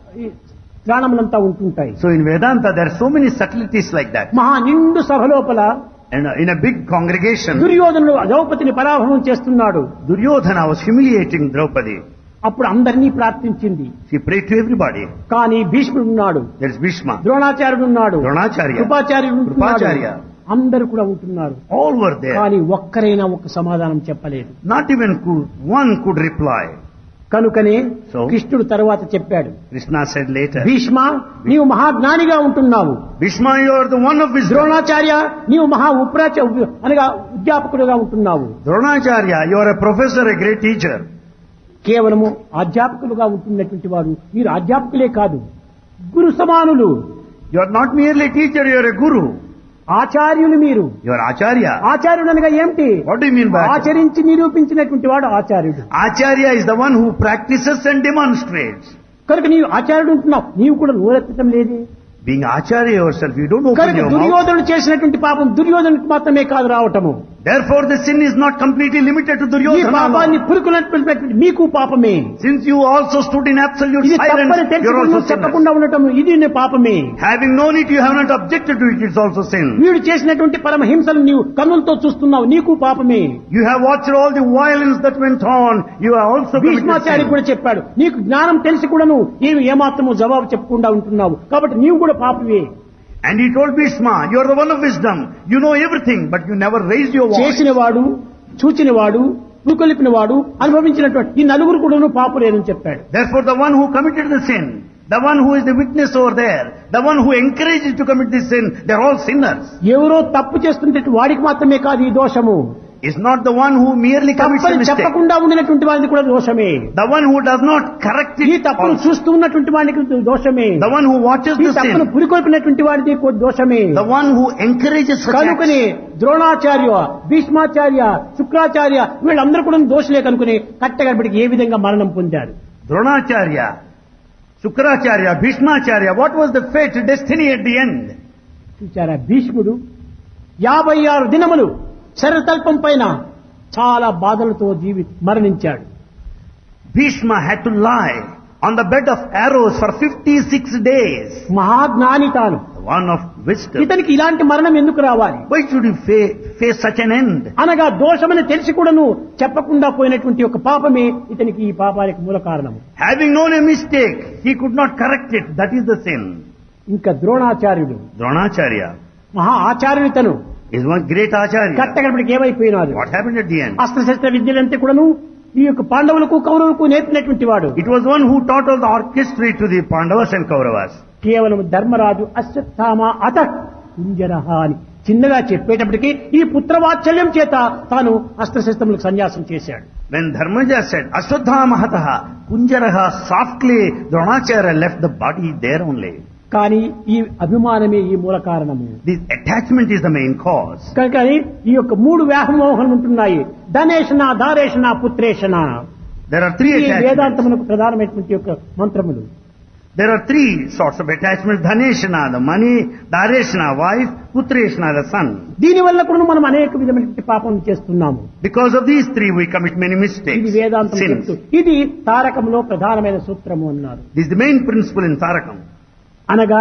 జ్ఞానములంతా ఉంటుంటాయి. So in Vedanta there are so many subtleties like that. మహా నిండు సభ లోపల And in a big congregation, దుర్యోధనుడు ద్రౌపదిని పరాభవం చేస్తున్నాడు. Duryodhana was humiliating Draupadi. అప్పుడు అందరినీ ప్రార్థించింది. She prayed to everybody. కానీ భీష్ముడు ఉన్నాడు, There is Bhishma, ద్రోణాచార్యుడు ఉన్నాడు, Dronacharya, కృపాచార్యుడు ఉంటున్నాడు. Krupacharya. అందరూ కూడా ఉంటున్నారు. All were there. కానీ ఒక్కరైనా ఒక సమాధానం చెప్పలేదు. Not even one could reply. కనుకనే So? కృష్ణుడు తరువాత చెప్పాడు, Krishna said later, భీష్మ నీవు మహాజ్ఞానిగా ఉంటున్నావు, Bhishma, you are the one of wisdom. Dronacharya నీవు మహా అనగా అధ్యాపకుడుగా ఉంటున్నావు. Dronacharya, you are a professor, a great teacher. కేవలము అధ్యాపకులుగా ఉంటున్నటువంటి వాడు మీరు అధ్యాపకులే కాదు, గురు సమానులు. You are not merely a teacher, you are a guru. ఆచార్యులు మీరు. You are acharya. ఆచార్యుడు అనగా ఏమిటి? What do you mean by acharya? ఆచరించి నిరూపించినటువంటి వాడు ఆచార్యుడు. Acharya is the one who practices and demonstrates. కనుక నీవు ఆచార్యుడు ఉంటున్నావు, నీవు కూడా నోరెత్తడం లేదే. Being acharya yourself, you don't open కనుక your mouth. దుర్యోధనుడు చేసినటువంటి పాపం దుర్యోధనుడికి మాత్రమే కాదు రావటము. Therefore the sin is not completely limited to ఈ Duryodhana పాపాన్ని alone. పురుకున్నటువంటి మీకు పాపమే. Since you also stood in absolute ఇది silence, తప్పని you are తెలుసుకుని also sinner. చెప్పకుండా ఉండటం ఇది నీ పాపమే. Having known it, you have not objected to it, it's also sin. వీడు చేసినటువంటి పరమహింసలు నీవు కన్నులతో చూస్తున్నావు, నీకు పాపమే. You have watched all the violence that went on, you have also committed Bhishmachari sin. కూడా చెప్పాడు, నీకు జ్ఞానం తెలిసి కూడాను నీవు ఏమాత్రము జవాబు చెప్పకుండా ఉంటున్నావు, కాబట్టి నీవు కూడా పాపమే. And he told Bhishma, you are the one of wisdom, you know everything, but you never raised your voice. చేసినవాడు, చూచినవాడు, పురుకొలిపినవాడు, అనుభవించినటువంటి ఈ నలుగురు కూడాను పాపులేనని చెప్పాడు. Therefore the one who committed the sin, the one who is the witness over there, the one who encourages to commit this sin, they are all sinners. ఎవరో తప్పు చేస్తుంటే వాడికి మాత్రమే కాదు ఈ దోషము. Is not the one who merely commits a తప్పని mistake. చెప్పకుండా ఉండినటువంటి వాడికి కూడా దోషమే. The one who does not correct ఈ it తప్పును also. చూస్తూ ఉన్నటువంటి వాడికి దోషమే. The one who watches ఈ the తప్పును sin. పురికొల్పినటువంటి వాడికి దోషమే. The one who encourages such acts. కనుకనే ద్రోణాచార్య, భీష్మాచార్య, శుక్రాచార్య వీళ్ళందరూ కూడా దోషులే కనుకుని కట్టగడపడికి ఏ విధంగా మరణం పొందారు. Dronacharya, Shukracharya, Bhishmacharya, what was the fate, destiny at the end? చూచారా, భీష్ముడు 56 దినములు శరతల్పం పైన చాలా బాధలతో మరణించాడు. Bhishma had to lie on the bed of arrows for 56 days. మహాజ్ఞాని తాను, The one of wisdom. ఇతనికి ఇలాంటి మరణం ఎందుకు రావాలి? Why should he face such an end? అనగా దోషమని తెలిసి కూడాను చెప్పకుండా పోయినటువంటి ఒక పాపమే ఇతనికి ఈ పాపానికి మూల కారణము. Having known a mistake, he could not correct it. That is the sin. ఇంకా ద్రోణాచార్యుడు Dronacharya మహా ఆచార్యుడితను is one great acharya. కట్టగడపడికి ఏమైపోయినాడు? What happened at the end? అస్త్రశస్త్ర విద్యలంతా కూడాను ఈ యొక్క పాండవులకు కౌరవులకు నేర్పినటువంటి వాడు. It was one who taught all the orchestra to the Pandavas and Kauravas. కేవలం ధర్మరాజు అశ్వత్థామ అత కుంజరహ అని చిన్నగా చెప్పేటప్పటికి ఈ పుత్రవాత్సల్యం చేత తాను అస్త్రశస్త్రములకు సన్యాసం చేశాడు. When Dharmaja said, Ashwadhama hataha, Kunjaraha, softly Dronacharya left the body there only. కానీ ఈ అభిమానమే ఈ మూల కారణము. This attachment is the main cause. కనుక ఈ యొక్క 3 వ్యామోహములు ఉంటున్నాయి. ధనేషణ, ధారేషణ, పుత్రేషణ. There are 3 ఈ attachments. వేదాంతములకు ప్రధానమైనటువంటి యొక్క మంత్రములు. There are 3 sorts of attachments. Dhaneshana, the money, Dareshana, wife, Putreshana, the son. దీని వల్ల కూడా మనం అనేక విధమైనటువంటి పాపం చేస్తున్నాము. Because of these 3 we commit many ఇది mistakes, వేదాంతం sins. చెప్తూ ఇది తారకంలో ప్రధానమైన సూత్రము అన్నారు. This is the main principle in Tarakam. అనగా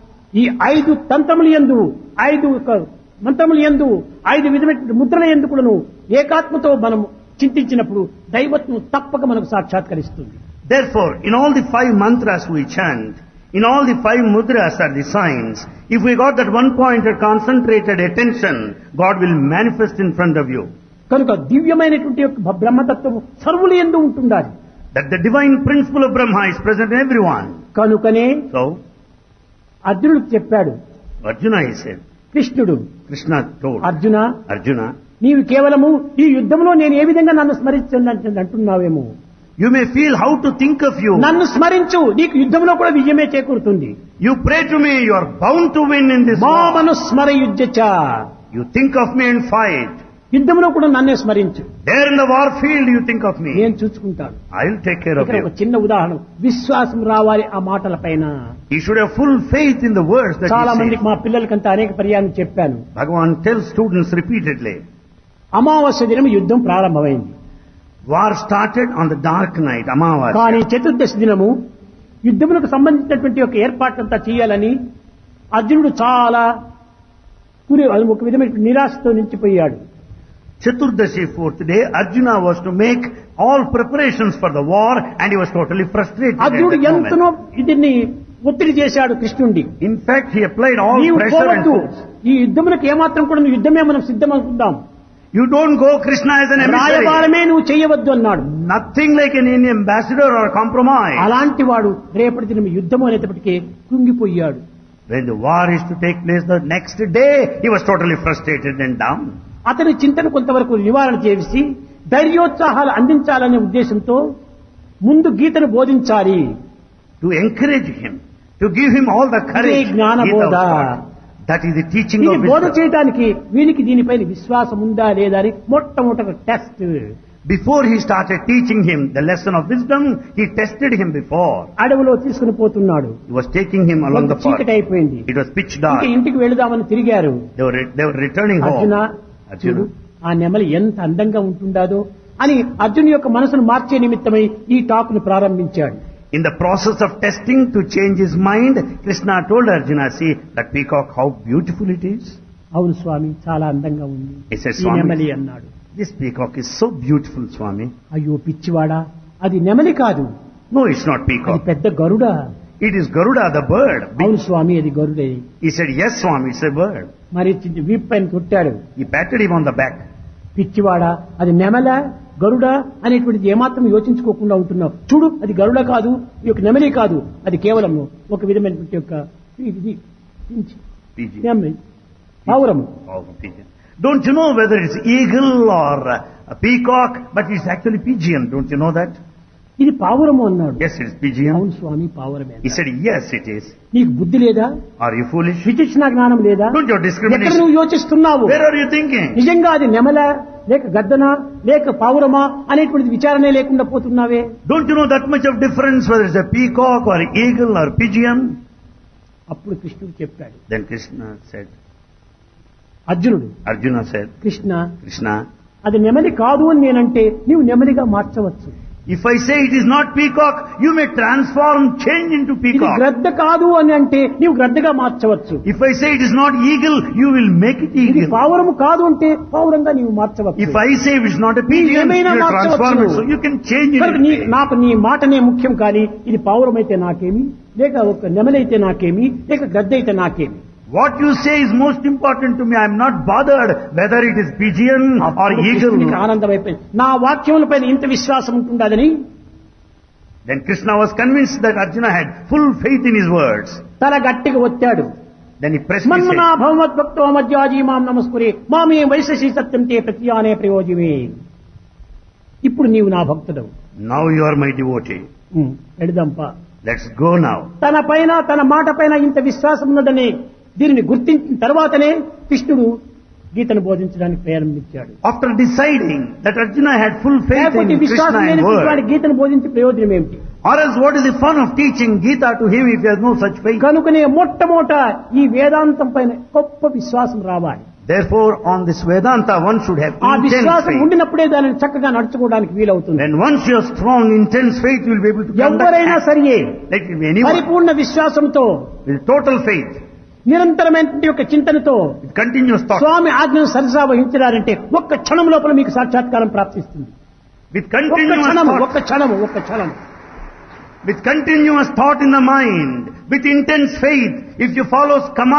ఈ 5 తంత్రముల యందు 5 మంత్రముల యందు 5 విధమైన ముద్రల యందు కూడాను ఏకాత్మతో మనం చింతించినప్పుడు దైవత్వం తప్పక మనకు సాక్షాత్కరిస్తుంది. Therefore, in all the 5 mantras we chant, in all the 5 mudras are the signs. If we got that one-pointed concentrated attention, God will manifest in front of you. కనుక దివ్యమైనటువంటి యొక్క బ్రహ్మతత్వము సర్వుల యందు ఉంటుండాలి. That the divine principle of Brahma is present in everyone. కనుకనే So, అర్జునుడికి చెప్పాడు Arjuna, he said, కృష్ణుడు, Krishna told అర్జున Arjuna, నీవు కేవలము ఈ యుద్ధంలో నేను ఏ విధంగా నన్ను స్మరించాను అంటున్నావేమో. you may feel how to think of you. నన్ను స్మరించు, నీకు యుద్ధంలో కూడా విజయమే చేకూరుతుంది. You pray to me, you are bound to win in this war. మామను స్మరయుజ్యచ, You think of me and fight. యుద్ధంలో కూడా నన్నే స్మరించు, There in the war field you think of me. నేను చూసుకుంటాను. I will take care of ఇక్కడ ఒక you. చిన్న ఉదాహరణ, విశ్వాసం రావాలి ఆ మాటల పైన. You should have full faith in the words that చాలా he మందికి says. మా పిల్లలకంతా అనేక పర్యాయం చెప్పాను. Bhagavan tells students repeatedly, అమావాస్య దినం యుద్ధం ప్రారంభమైంది. war started on the dark night, కానీ Amavasya. చతుర్దశి దినము యుద్ధములకు సంబంధించినటువంటి ఒక ఏర్పాట్లంతా చేయాలని అర్జునుడు చాలా ఒక విధమైన నిరాశతో నిలిచిపోయాడు. Chaturdashi, 4th day, Arjuna was to make all preparations for the war and he was totally frustrated at అర్జునుడు that ఎంతనో moment. దీన్ని ఒత్తిడి చేశాడు కృష్ణుడి. In fact, he applied all నీవు pressure and పోవద్దు, force. ఈ యుద్ధములకు ఏమాత్రం కూడా నువ్వు యుద్ధమే మనం సిద్ధమనుకుందాం, You don't go Krishna as an emissary. రాయబారమే నువ్వు చేయవద్దు అన్నాడు. Nothing like an ambassador or a compromise. అలాంటి వాడు రేపటి దినం యుద్ధం అనేటప్పటికీ కృంగిపోయాడు. When the war is to take place the next day, he was totally frustrated and down. అతని చింతన కొంతవరకు నివారణ చేసి ధైర్యోత్సాహాలు అందించాలనే ఉద్దేశంతో ముందు గీతను బోధించాలి. to encourage him, to give him all the courage. ఇదే జ్ఞానబోధ. Gita was taught. That is the teaching ఇది of బోధ wisdom. చేయడానికి వీనికి దీనిపైన విశ్వాసం ఉందా లేదా అని మొట్టమొదటి test. Before he started teaching him the lesson of wisdom, he tested him before. అడవిలో తీసుకుని పోతున్నాడు. He was taking him along the path. చీకటి అయిపోయింది. It was pitch ఇంకా dark. ఇంటికి వెళదామని తిరిగారు. They were returning Arjuna home. చూడు Arjuna. ఆ నెమలి ఎంత అందంగా ఉంటుండాదో అని అర్జున్ యొక్క మనసును మార్చే నిమిత్తమై ఈ టాక్ ను ప్రారంభించాడు. In the process of testing to change his mind, Krishna told Arjuna, see that peacock, how beautiful it is. అవును స్వామి, చాలా అందంగా ఉంది He said, ఈ నెమలి అన్నాడు. This peacock is so beautiful, Swami. అయ్యో పిచ్చివాడా, అది నెమలి కాదు, No, it's not అది peacock. పెద్ద గరుడ. It is Garuda, the bird. అవును స్వామి, అది గరుడే. He said, yes, Swami, it's a bird. మరి వీప్ పైన కొట్టాడు. He patted him on the back. పిచ్చివాడా, అది నెమల గరుడ అనేటువంటిది ఏమాత్రం యోచించుకోకుండా ఉంటున్నావు. చూడు, అది గరుడ కాదు, ఈ యొక్క నెమలి కాదు, అది కేవలం ఒక విధమైనటువంటి యొక్క ఇది Pigeon. నెమలి పావురము. Oh, pigeon. Don't you know whether it's eagle or a peacock, but it's actually pigeon. Don't you know that? ఇది పావురము అన్నాడు. Yes, it's pigeon. అవును స్వామి, పావురమే. He said, yes, it is. నీకు బుద్ధి లేదా? Are you foolish? విచక్షణ జ్ఞానం లేదా? Don't you ఎక్కడ discriminate? నువ్వు యోచిస్తున్నావు? Where are you thinking? నిజంగా అది నెమల లేక గద్దన లేక పావురమా అనేటువంటి విచారణే లేకుండా పోతున్నావే. Don't you know that much of difference whether it's a peacock or eagle or pigeon? అప్పుడు కృష్ణుడు చెప్పాడు. Then Krishna said, అర్జునుడు, Arjuna said, కృష్ణ Krishna, అది నెమలి కాదు అని నేనంటే నీవు నెమలిగా మార్చవచ్చు. if I say it is not peacock, you may transform, change into ఇది peacock. గ్రద్ద కాదు అని అంటే నీవు గ్రద్దగా మార్చవచ్చు. If I say it is not eagle, you will make it ఇది eagle. పావురము కాదు అంటే పావురంగా నీవు మార్చవచ్చు. If I say it is not a pigeon, you ఏమైనా will transform it. మార్చవచ్చు. So you can change it. కనుక నాకు నీ మాటనే ముఖ్యం, కానీ ఇది పావురమైతే నాకేమి, లేక ఒక నెమలైతే నాకేమి, లేక గ్రద్ద అయితే నాకేమి. What you say is most important to me. I am not bothered whether it is pigeon or eagle. కృష్ణునికి ఆనందమైపోయింది. నా వాక్యములపైన ఇంత విశ్వాసం ఉంటుండదని. Then Krishna was convinced that Arjuna had full faith in his words. తల గట్టిగా ఒత్తాడు. Then he pressed his మన్మనా head. భగవద్భక్తో మధ్యాజీ మాం నమస్కురే మామే వైశసి సత్యం తే ప్రత్యానే ప్రయోజమే. ఇప్పుడు నీవు నా భక్తుడవు. Now you are my devotee. ఎడదంపా. Let's go now. తన పైన తన మాట పైన ఇంత విశ్వాసం ఉన్నదని దీనిని గుర్తించిన తర్వాతనే కృష్ణుడు గీతను బోధించడానికి ప్రారంభించాడు. After deciding that Arjuna had full faith లేకపోతే in విశ్వాసం Krishna and లేని వాడి word, గీతను బోధించే ప్రయోజనం ఏమిటి? or else what is the fun of teaching Gita to him if he has no such faith? కనుకనే మొట్టమొదట ఈ వేదాంతం పైన గొప్ప విశ్వాసం రావాలి. Therefore, on this Vedanta, one should have ఆ intense విశ్వాసం faith. ఉండినప్పుడే దానిని చక్కగా నడుచుకోవడానికి వీలవుతుంది. When once you have strong, intense faith, you will be able to conduct ఎవరైనా acts. సరియే Let it be anyone. పరిపూర్ణ విశ్వాసంతో With total faith, నిరంతరమైనటువంటి యొక్క చింతనతో with continuous thought, స్వామి ఆజ్ఞను సరసా వహించారంటే ఒక్క క్షణం లోపల మీకు సాక్షాత్కారం ప్రాప్తిస్తుంది. with ఒక్క continuous క్షణము, thought, ఒక్క క్షణము, ఒక్క క్షణం. with continuous thought in the mind, with intense faith, if you follow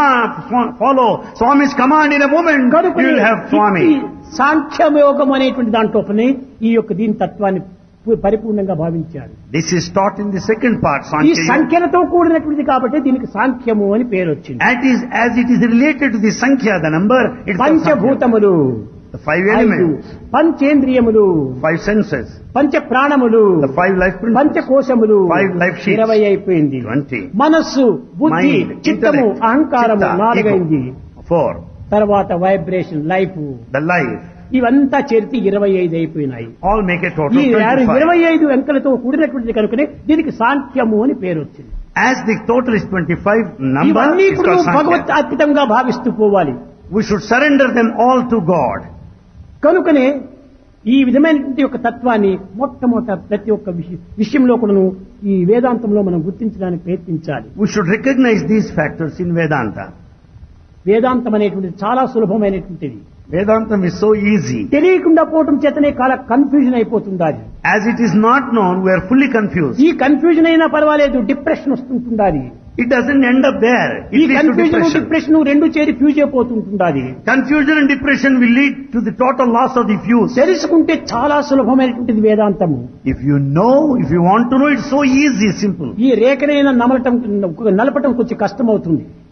Swami's command in a moment, you will have Swami. సాంఖ్యయోగం అనేటువంటి దాంట్లోనే ఈ యొక్క దీని తత్వాన్ని పరిపూర్ణంగా భావించారు. This is taught in the second part, ఈ Sankhya Yoga. సంఖ్యలతో కూడినటువంటిది కాబట్టి దీనికి సాంఖ్యము అని పేరు వచ్చింది. As it is related to the Sankhya, the number, it's called Sankhya. పంచభూతములు, The 5 ఐదు, elements, పంచేంద్రియములు, 5 senses, పంచ ప్రాణములు, the 5 life principles, పంచకోశములు, 5 life sheets, 20 అయిపోయింది. 20, మనస్సు, బుద్ధి, mind, చిత్తము, intellect, అహంకారము chitta, 4 అయింది. ego, 4, తర్వాత వైబ్రేషన్, లైఫ్, the life, ఇవంతా చేరితే 25 అయిపోయినాయి. all make a total ఈ 25. 25 అంకెలతో కూడినటువంటిది కనుకనే దీనికి సాంఖ్యము అని పేరు వచ్చింది. As the total is 25 number, ఇవన్నీ it's ఇప్పుడు called భగవత్ Sankhya. అర్పితంగా భావిస్తూ పోవాలి. We should surrender them all to God. కనుకనే ఈ విధమైనటువంటి యొక్క తత్వాన్ని మొట్టమొదట ప్రతి ఒక్క విషయంలో కూడాను ఈ వేదాంతంలో మనం గుర్తించడానికి ప్రయత్నించాలి. We should recognize these factors in Vedanta. వేదాంతం అనేటువంటిది చాలా సులభమైనటువంటిది. Vedantam is so easy. తెలియకుండా పోవటం చేతనే చాలా కన్ఫ్యూజన్ అయిపోతుంది. అది As it is not known, we are fully confused. ఈ కన్ఫ్యూజన్ అయినా పర్వాలేదు, డిప్రెషన్ వస్తుంటుంది. It doesn't end up there. It ఈ leads to confusion depression. Depression రెండు చేరి ఫ్యూజ్ అయిపోతుంటుంది. Confusion and depression will lead to the total loss of the fuse. తెలుసుకుంటే చాలా సులభమైనటువంటిది వేదాంతము. If you know, if you want to know, it's so easy, simple. ఈ రేఖనైనా నలపటం కొంచెం కష్టం అవుతుంది.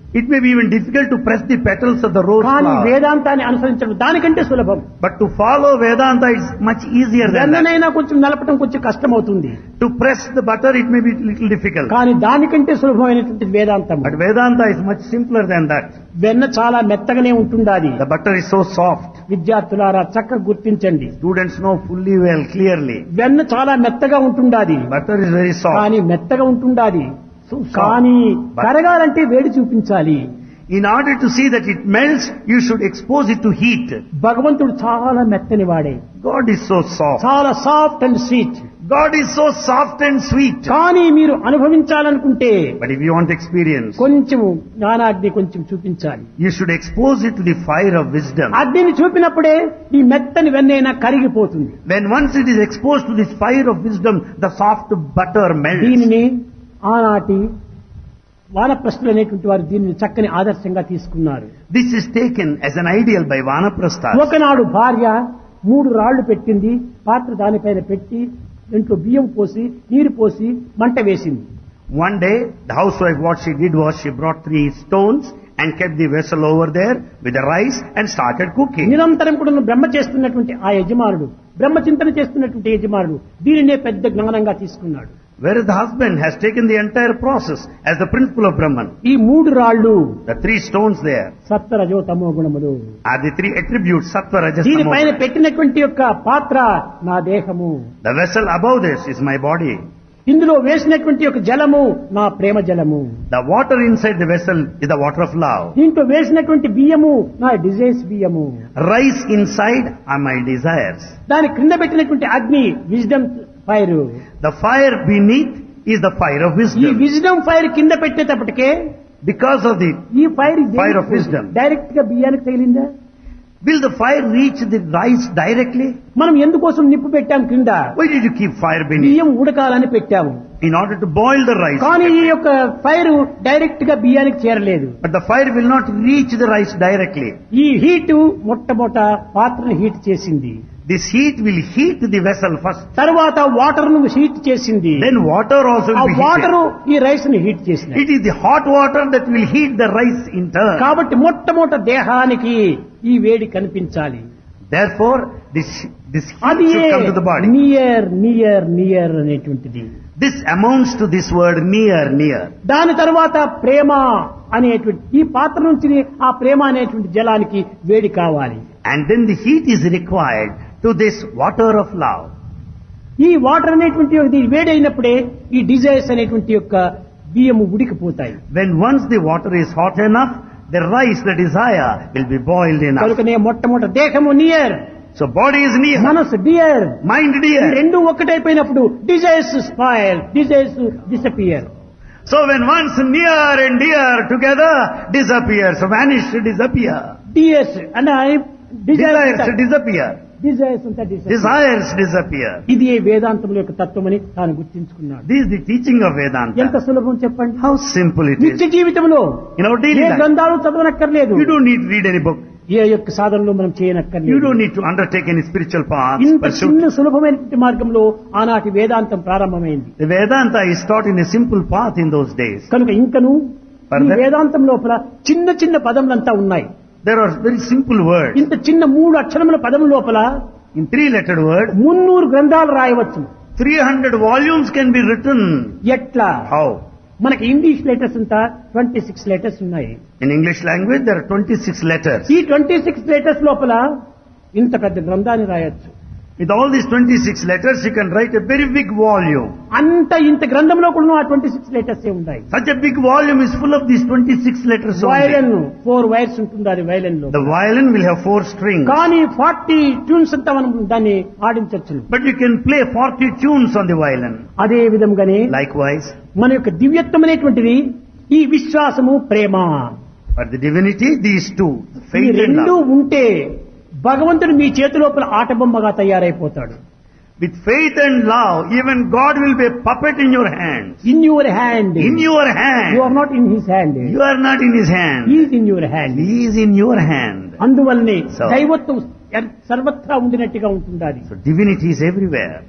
It may be even difficult to press the petals of the rose కానీ flower. వేదాంతాన్ని అనుసరించడం దానికంటే సులభం. But to follow Vedanta is much easier than that. వెన్ననైనా కొంచెం నలపటం కొంచెం కష్టం అవుతుంది. To press the butter it may be a little difficult. కానీ దానికంటే సులభమైనటువంటి వేదాంతం. But Vedanta is much simpler than that. వెన్న చాలా మెత్తగానే ఉంటుండాది. The butter is so soft. విద్యార్థులారా చక్కగా గుర్తించండి. Students know fully well, clearly. వెన్న చాలా మెత్తగా ఉంటుండాది. Butter is very soft. కానీ మెత్తగా ఉంటుండాది. So soft. కానీ కరగాలంటే వేడి చూపించాలి. In order to see that it melts, you should expose it to heat. భగవంతుడు చాలా మెత్తని వాడే. God is so soft. చాలా soft and sweet. God is so soft and sweet. కానీ మీరు అనుభవించాలనుకుంటే But if you want experience, కొంచెం జ్ఞానాగ్ని కొంచెం చూపించాలి. you should expose it to the fire of wisdom. అగ్నిని చూపినప్పుడే ఈ మెత్తని వెన్నైనా కరిగిపోతుంది. When once it is exposed to this fire of wisdom, the soft butter melts. దీనిని ఆనాటి వానప్రస్థులు అనేటువంటి వారు దీనిని చక్కని ఆదర్శంగా తీసుకున్నారు. This is taken as an ideal by Vanaprastha. ఒకనాడు భార్య 3 రాళ్లు పెట్టింది, పాత్ర దానిపైన పెట్టి ఇంట్లో బియ్యం పోసి నీరు పోసి మంట వేసింది. One day, the housewife, what she did was she brought 3 stones and kept the vessel over there with the rice and started cooking. నిరంతరం కూడా బ్రహ్మ చేస్తున్నటువంటి ఆ యజమానుడు, బ్రహ్మచింతన చేస్తున్నటువంటి యజమానుడు దీనినే పెద్ద జ్ఞానంగా తీసుకున్నాడు. Whereas the husband has taken the entire process as the principle of Brahman. ఈ 3 రాళ్లు The 3 stones there సత్వ రజో తమో గుణములు. are the 3 attributes, sattva, rajas, దీనిపైన tamosa. పెట్టినటువంటి యొక్క పాత్ర నా దేహము, The vessel above this is my body. ఇందులో వేసినటువంటి యొక్క జలము నా ప్రేమ జలము, The water inside the vessel is the water of love. దీంట్లో వేసినటువంటి బియ్యము నా డిజైర్స్ బియ్యము, Rice inside are my desires. దాని క్రింద పెట్టినటువంటి అగ్ని wisdom fire. The fire beneath is the fire of ఈ wisdom. విజ్డమ్ ఫైర్ కింద పెట్టేటప్పటికే Because of the, ఈ fire Fire of wisdom. Direct గా బియ్యానికి తగిలిందా? will the fire reach the rice directly? మనం ఎందుకోసం నిప్పు పెట్టాం కింద? Why did you keep fire beneath? బియ్యం ఉడకాలని పెట్టాము. In order to boil the rice. కానీ ఈ యొక్క ఫైర్ డైరెక్ట్ గా బియ్యానికి చేరలేదు. But the fire will not reach the rice directly. ఈ హీట్ మొట్టమొదట పాత్రను హీట్ చేసింది. This heat will heat the vessel first. తర్వాత వాటర్ ను హీట్ చేసింది. Then water also ఆ will be వాటర్ heated. ఈ రైస్ ని హీట్ చేసింది. It is the hot water that will heat the rice in turn. కాబట్టి మొట్టమొదట దేహానికి ఈ వేడి కనిపించాలి. Therefore, this heat అది should come to the body. Near near near అనేటువంటిది. This amounts to this word near, near. దాని తర్వాత ప్రేమ అనేటువంటి ఈ పాత్ర నుంచి ఆ ప్రేమ అనేటువంటి జలానికి వేడి కావాలి. And then the heat is required to this water of love. ఈ వాటర్ అనేటువంటి ఇది వేడి అయినప్పుడే ఈ డిజైర్స్ అనేటువంటి యొక్క బియ్యము ఉడికిపోతాయి. When once the water is hot enough, the rice, the desire, will be boiled enough. కనుకనే మొట్టమొదటి దేహము near, So body is near, మనసు డియర్. mind ఈ dear. రెండు ఒకటైపోయినప్పుడు desires spoil, desires disappear. So when once near and dear together disappears, vanish, disappear. Dears అంటే Desires disappear. Desires అంతా disappear. Desires disappear. ఇది ఈ వేదాంతముల యొక్క తత్వమని తాను గుర్తించుకున్నాడు. This is the teaching of Vedanta. ఎంత సులభం చెప్పండి. How simple it నిత్య is. జీవితంలో In our daily A life, గ్రంథాలు చదవనక్కర్లేదు. you don't need to read any book. ఏ యొక్క సాధనలో మనం You చేయనక్కర్లేదు. don't need to undertake any spiritual path. ఇంత Pursue. చిన్న సులభమైనటువంటి మార్గంలో ఆనాటి వేదాంతం ప్రారంభమైంది. The Vedanta is taught in a simple path in those days. కనుక ఇంకను ఈ Further? వేదాంతం లోపల చిన్న చిన్న పదములంతా ఉన్నాయి. There are very simple words. ఇంత చిన్న 3 అక్షరముల పదము లోపల In 3-lettered word, 300 గ్రంథాలు రాయవచ్చు. 300 volumes can be written. ఎట్లా? How? మనకి ఇంగ్లీష్ లెటర్స్ అంతా 26 లెటర్స్ ఉన్నాయి. In English language, there are 26 letters. ఈ 26 లెటర్స్ లోపల ఇంత పెద్ద గ్రంథాన్ని రాయొచ్చు. With all these 26 letters, you can write a very big volume. ఇంత గ్రంథంలో కూడా ఆ 26 లెటర్స్ ఉన్నాయి. Such a big volume is full of these 26 letters violin only. 4 wires ఉంటుంది అది వయలిన్ లో. The violin will have 4 strings. కానీ 40 ట్యూన్స్ అంతా మనం దాన్ని ఆడించవచ్చు. But you can play 40 tunes on the violin. అదే విధంగానే Likewise, మన యొక్క దివ్యత్వం అనేటువంటిది ఈ విశ్వాసము ప్రేమ but the divinity, these two, ఈ faith and రెండు love. ఉంటే భగవంతుడు మీ చేతి లోపల ఆటబొమ్మగా తయారైపోతాడు. With faith and love, even God will be a puppet in your hands. In your hand. In your you hand. Are not in his hand. You are not in His hand. Is in your hand. He is in your hand. అందువల్లనే So- దైవత్వం సర్వత్రా ఉండినట్టుగా ఉంటుండాలి. So divinity is everywhere.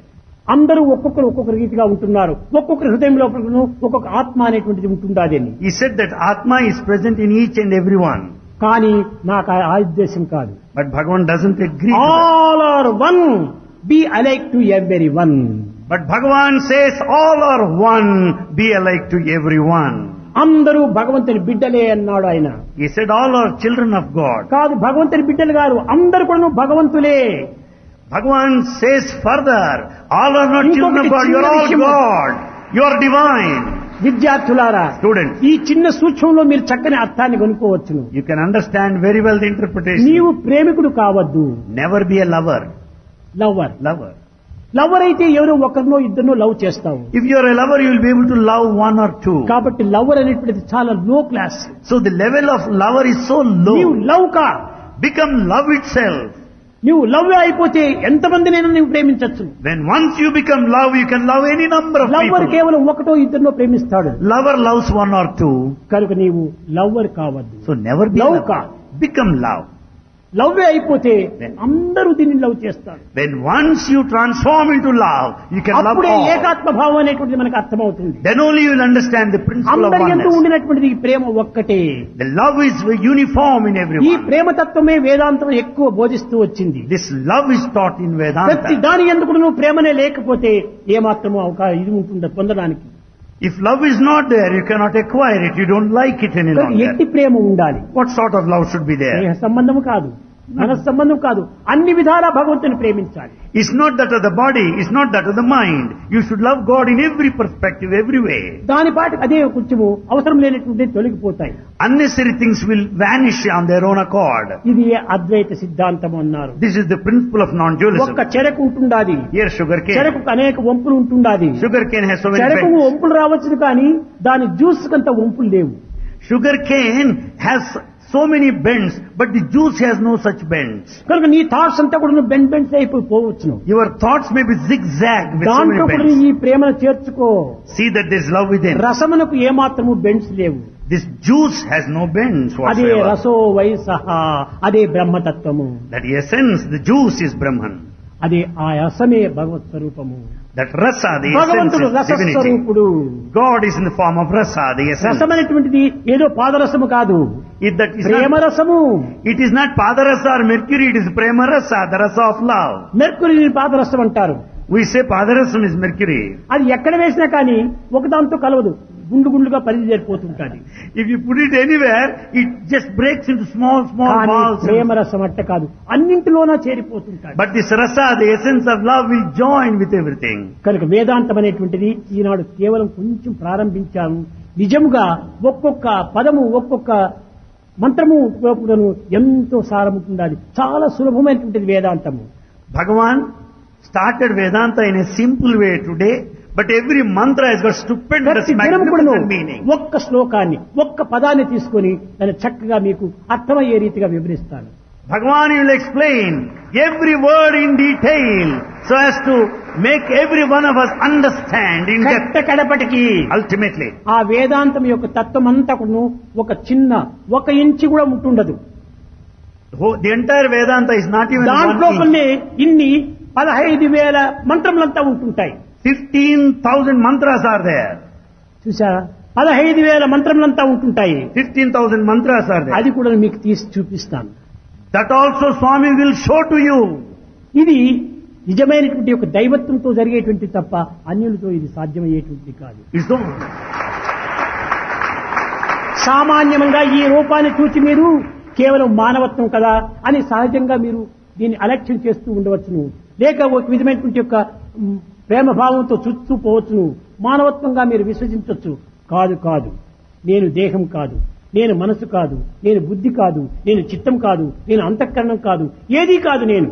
అందరూ ఒక్కొక్కరు ఒక్కొక్క రీతిగా ఉంటున్నారు. ఒక్కొక్కరి హృదయం లోపల ఒక్కొక్క ఆత్మ అనేటువంటిది ఉంటుండాలి అని. He said that Atma is present in each and every one. కానీ నాకు ఆ ఉద్దేశం కాదు. But Bhagavan doesn't agree to that. All are one. Be alike to everyone. But Bhagavan says all are one, be alike to everyone. అందరూ భగవంతుని బిడ్డలే అన్నాడు ఆయన. He said all are children of God. కాదు, భగవంతుని బిడ్డలు గారు అందరూ కూడా భగవంతులే. Bhagavan says further, all are not children of God, you are all God. You are divine. విద్యార్థులారా, Students, ఈ చిన్న సూక్ష్మంలో మీరు చక్కని అర్థాన్ని కొనుక్కోవచ్చును. you can understand very well the interpretation. నీవు ప్రేమికుడు కావద్దు. Never be a lover. Lover. Lover. Lover అయితే ఎవరో ఒకరినో ఇద్దరినో లవ్ చేస్తావు. If you are a lover, you will be able to love one or two. కాబట్టి లవర్ అనేటువంటిది చాలా low class. So the level of lover is so నీవు low. Love కా. Become love itself. నువ్వు లవ్ అయిపోతే ఎంతమందినైనా నువ్వు ప్రేమించచ్చు. When once you become love, you can love any number of lover people. కేవలం ఒకటో ఇద్దరినో ప్రేమిస్తాడు. Lover loves one or two. కనుక నీవు లవ్వర్ కావద్దు. So never be Love love. ka. Become love. Love అయిపోతే అందరూ దీన్ని లవ్ చేస్తారు. When once you transform into love, you can love అప్పుడే all. ఏకాత్మ భావం అనేటువంటిది మనకు అర్థమవుతుంది. Then only you will understand the principle of అందరి ఎందు oneness. ఉండినటువంటిది ఈ ప్రేమ ఒక్కటే. The love is uniform in ఈ everyone. ప్రేమతత్వమే వేదాంతం ఎక్కువ బోధిస్తూ వచ్చింది. This love is taught in ప్రతి Vedanta. దాని ఎందుకు నువ్వు ప్రేమనే లేకపోతే ఏమాత్రము ఇది ఉంటుంది పొందడానికి. If love is not there, you cannot acquire it. You don't like it any ఎట్టి longer. ప్రేమ ఉండాలి. What sort of love should be there? స్నేహ సంబంధం కాదు, మన సంబంధం కాదు, అన్ని విధాలా భగవంతుని ప్రేమించాలి. It's not that of the body, it's not that of the mind. You should love God in every perspective, every way. దాని పాటి అదే కొంచెము అవసరం లేనటువంటి తొలగిపోతాయి. Unnecessary things will vanish on their own accord. ఇది అద్వైత సిద్ధాంతం అన్నారు. This is the principle of non-dualism. ఒక్క చెరకు ఉంటుండాది. Here sugarcane. చెరకు అనేక వంపులు ఉంటుండాది. Sugarcane has so many చెరకు bends. వంపులు రావచ్చు కానీ దాని జ్యూస్ కంత వంపులు లేవు. Sugarcane has so many bends, but the juice has no such bends. కనుక నీ థాట్స్ అంతా కూడా బెండ్స్ అయిపోవచ్చును. Your thoughts may be zigzag with so దాంట్లో many కూడా bends. ఈ ప్రేమను చేర్చుకో. See that there is love within. రసమునకు ఏమాత్రము బెండ్స్ లేవు. This juice has no bends అదే whatsoever. రసో వయసహ, అదే బ్రహ్మతత్వము. That essence, the juice is Brahman. అదే ఆ రసమే భగవత్ స్వరూపము. That rasa, the essence భగవంతుడు is divinity. రసస్వరూపుడు. God is in the form of rasa, the essence. రసం అనేటువంటిది ఏదో పాదరసము కాదు, If that is Prema not, రసము. it is not padarasa or mercury, it is prema rasa, the rasa of love. మెర్కురీని పాదరసం అంటారు. We say padarasam is mercury. అది ఎక్కడ వేసినా కానీ ఒకదాంతో కలవదు, గుండు గుండుగా పరిధి జరిపోతుంటాది. If you put it anywhere, it just breaks into small కానీ balls. ప్రేమ రసం అట్ట కాదు, అన్నింటిలోనా చేరిపోతుంటాది. But this rasa, the essence of love, will join with everything. కనుక వేదాంతం అనేటువంటిది ఈనాడు కేవలం కొంచెం ప్రారంభించాము. నిజముగా ఒక్కొక్క పదము ఒక్కొక్క మంత్రము కూడాను ఎంతో సారముంటుండాలి. చాలా సులభమైనటువంటిది వేదాంతము. Bhagavan started Vedanta in a simple way today, but every mantra has got stupendous, ప్రతి దినం కూడాను magnificent meaning. ఒక్క శ్లోకాన్ని ఒక్క పదాన్ని తీసుకొని దాన్ని చక్కగా మీకు అర్థమయ్యే రీతిగా వివరిస్తాను. Bhagavan will explain every word in detail so as to make every one of us understand in depth. కడపటికి Ultimately, ఆ వేదాంతం యొక్క తత్వం అంతా కూడాను ఒక చిన్న 1 ఇంచు కూడా ఉంటుండదు. the entire Vedanta is not even దాంట్లో 1 inch. కొన్ని ఇన్ని 15,000 మంత్రములంతా ఉంటుంటాయి. 15,000 mantras are there. చూసారా, 15,000 మంత్రములంతా ఉంటుంటాయి. 15,000 mantras are there. అది కూడా మీకు తీసి చూపిస్తాను. That also Swami will show to you. ఇది నిజమైనటువంటి ఒక దైవత్వంతో జరిగేటువంటి తప్ప అన్యులతో ఇది సాధ్యమయ్యేటువంటిది కాదు. It's so. సామాన్యంగా ఈ రూపాన్ని చూచి మీరు కేవలం మానవత్వం కదా అని సహజంగా మీరు దీన్ని అలక్ష్యం చేస్తూ ఉండవచ్చును, లేక ఒక విధమైనటువంటి యొక్క ప్రేమ భావంతో చూస్తూ పోవచ్చును, మానవత్వంగా మీరు విశ్వసించవచ్చు. కాదు కాదు, నేను దేహం కాదు, నేను మనసు కాదు, నేను బుద్ధి కాదు, నేను చిత్తం కాదు, నేను అంతఃకరణం కాదు, ఏదీ కాదు నేను.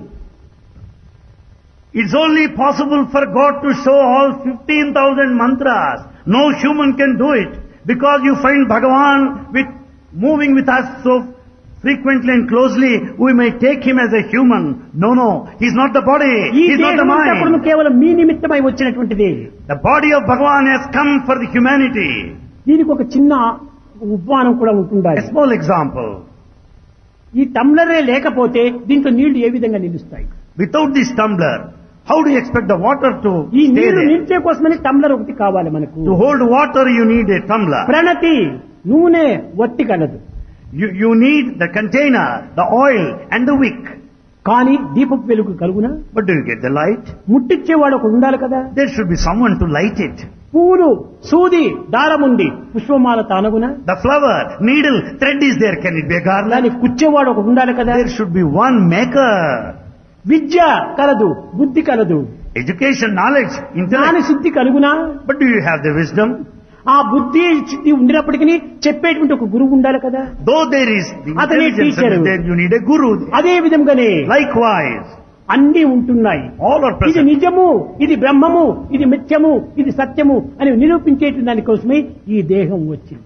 It's only possible for God to show all 15,000 mantras. No human can do it. Because you find Bhagavan moving with us so frequently and closely, we may take him as a human. No, he's not the body. ఈ He's not the దేహం mind. కేవలం మీ నిమిత్తమై వచ్చినటువంటిది. The body of Bhagavan has come for the humanity. దీనికి ఒక చిన్న ఉపమానం కూడా A ఉంటుండాలి. small example. ఈ టంబ్లరే లేకపోతే దీంట్లో నీళ్లు ఏ విధంగా నిలుస్తాయి? Without this tumbler, How do you expect the water to ఈ stay నీరు there? నిలిచే కోసమని టంబ్లర్ ఒకటి కావాలి మనకు. To hold water, you need a tumbler. ప్రణతి నూనె వట్టి కలదు, You need the container, the oil, and the wick. కానీ దీపపు వెలుగు కలుగునా? But do you get the light? ముట్టిచ్చేవాడు ఒకడు ఉండాలి కదా. There should be someone to light it. పూలు సూది దారముంది పుష్పమాల తానగునా? The flower, needle, thread is there. Can it be a garland? దాన్ని కుచ్చేవాడు ఒకడు ఉండాలి కదా. There should be one maker. విద్య కలదు, బుద్ధి కలదు, Education, knowledge, జ్ఞాన intellect. Siddhi కలుగునా? But do you have the wisdom? ఆ బుద్ధి సిద్ధి ఉండినప్పటికీ చెప్పేటువంటి ఒక గురువు ఉండాలి కదా. Though there is the Atane intelligence teacher. that is there, you need a guru. అదే విధంగానే Likewise, అన్ని ఉంటున్నాయి. all are ఇది present. నిజము, ఇది బ్రహ్మము, ఇది మిథ్యము, ఇది సత్యము అని నిరూపించేటువంటి దానికోసమే ఈ దేహం వచ్చింది.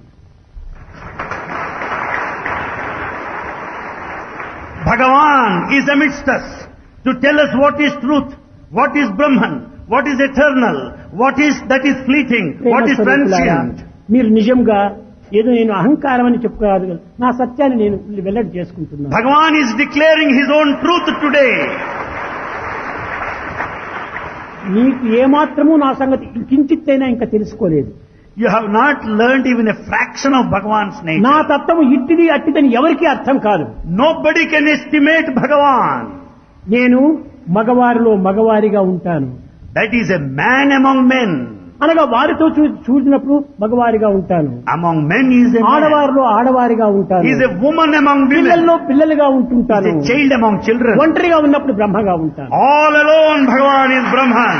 Bhagavan is amidst us to tell us what is truth, what is Brahman, what is eternal, what is that is fleeting, what is transient. మీరు నిజంగా ఏదో నేను అహంకారం అని చెప్పుకోరాదు కదా, నా సత్యాన్ని నేను వెల్లడి చేసుకుంటున్నాను. Bhagavan is declaring his own truth today. నీకు ఏమాత్రము నా సంగతి కించిత్తైనా ఇంకా తెలుసుకోలేదు. You have not learned even a fraction of Bhagavan's నా nature. తత్వము ఇట్టిది అట్టిదని ఎవరికీ అర్థం కాదు. Nobody can estimate Bhagavan. నేను మగవారిలో మగవారిగా ఉంటాను That is a man among men. అనగా వారితో చూసినప్పుడు మగవారిగా ఉంటాను, Among men he is a man. ఆడవారిలో ఆడవారిగా ఉంటాను, He is a woman among women. పిల్లల్లో పిల్లలుగా He ఉంటుంటాను, is a child among children. ఒంటరిగా ఉన్నప్పుడు బ్రహ్మగా ఉంటాను. All alone Bhagavan is Brahman.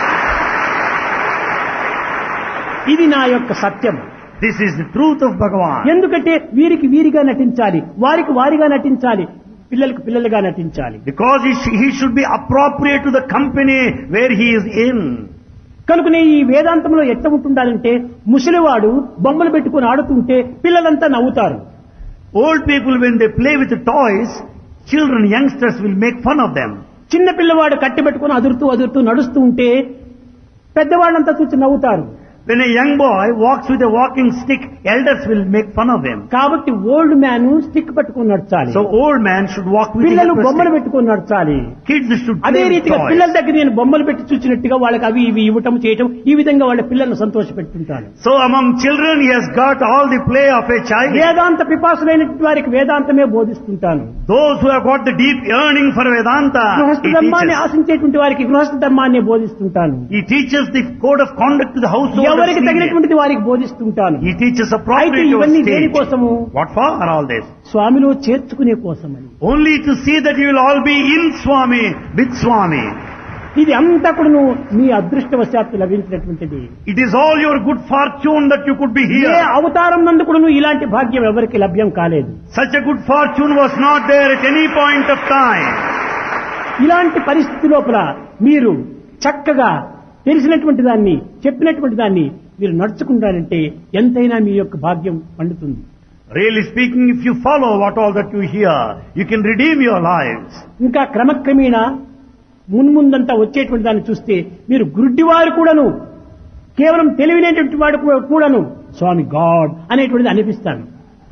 ఇది నా యొక్క సత్యం. This is the truth of Bhagavan. ఎందుకంటే వీరికి వీరిగా నటించాలి, వారికి వారిగా నటించాలి, పిల్లలకు పిల్లలుగా నటించాలి. Because he should be appropriate to the company where he is in. కనుకనే ఈ వేదాంతంలో ఎట్లా ఉంటుండాలంటే ముసలివాడు బొమ్మలు పెట్టుకుని ఆడుతుంటే పిల్లలంతా నవ్వుతారు. Old people, when they play with the toys, children, youngsters will make fun of them. చిన్న పిల్లవాడు కట్టి పెట్టుకుని అదురుతూ నడుస్తూ ఉంటే పెద్దవాళ్ళంతా చూసి నవ్వుతారు. When a young boy walks with a walking stick, elders will make fun of him. కాబట్టి ఓల్డ్ మ్యాన్ స్టిక్ పట్టుకుని నడచాలి, So old man should walk with పిల్లలు a బొమ్మలు stick. పెట్టుకుని నడచాలి. Kids should అదే play with రీతిగా toys. పిల్లల దగ్గర నేను బొమ్మలు పెట్టి చూసినట్టుగా వాళ్ళకి అవి ఇవి ఇవ్వటం చేయటం, ఈ విధంగా వాళ్ళ పిల్లలను సంతోష పెట్టుకుంటాను. So among children he has got all the play of a child. వేదాంత పిపాసులైనటువంటి వారికి వేదాంతమే బోధిస్తుంటాను. Those who have got the deep yearning for Vedanta, గృహస్థ he ధర్మాన్ని teaches. ఆశించేటువంటి వారికి గృహస్థ ధర్మాన్ని బోధిస్తుంటాను. He teaches the code of conduct to the household. ఎవరికి తగినటువంటిది వారికి బోధిస్తుంటాను. He teaches అయితే appropriate to ఇవన్నీ a stage. దేనికోసము? What for are all this? స్వామిలో చేర్చుకునే కోసమని. Only to see that you will all be in Swami, with Swami. ఇది అంతా కూడా మీ అదృష్టవశాత్తు లభించినటువంటిది. It is all your good fortune that you could be A here. అవతారం నందు కూడా ఇలాంటి భాగ్యం ఎవరికి లభ్యం కాలేదు. Such a good fortune was not there at any point of time. ఇలాంటి పరిస్థితి లోపల మీరు చక్కగా తెలిసినటువంటి దాన్ని చెప్పినటువంటి దాన్ని మీరు నడుచుకుంటారంటే ఎంతైనా మీ యొక్క భాగ్యం పండుతుంది. Really speaking, if you follow what all that you hear, you can redeem your lives. ఇంకా క్రమక్రమేణా మున్ముందంతా వచ్చేటువంటి దాన్ని చూస్తే మీరు గుడ్డివారు కూడాను, కేవలం తెలివినటువంటి వాడు కూడాను స్వామి గాడ్ అనేటువంటిది అనిపిస్తాను.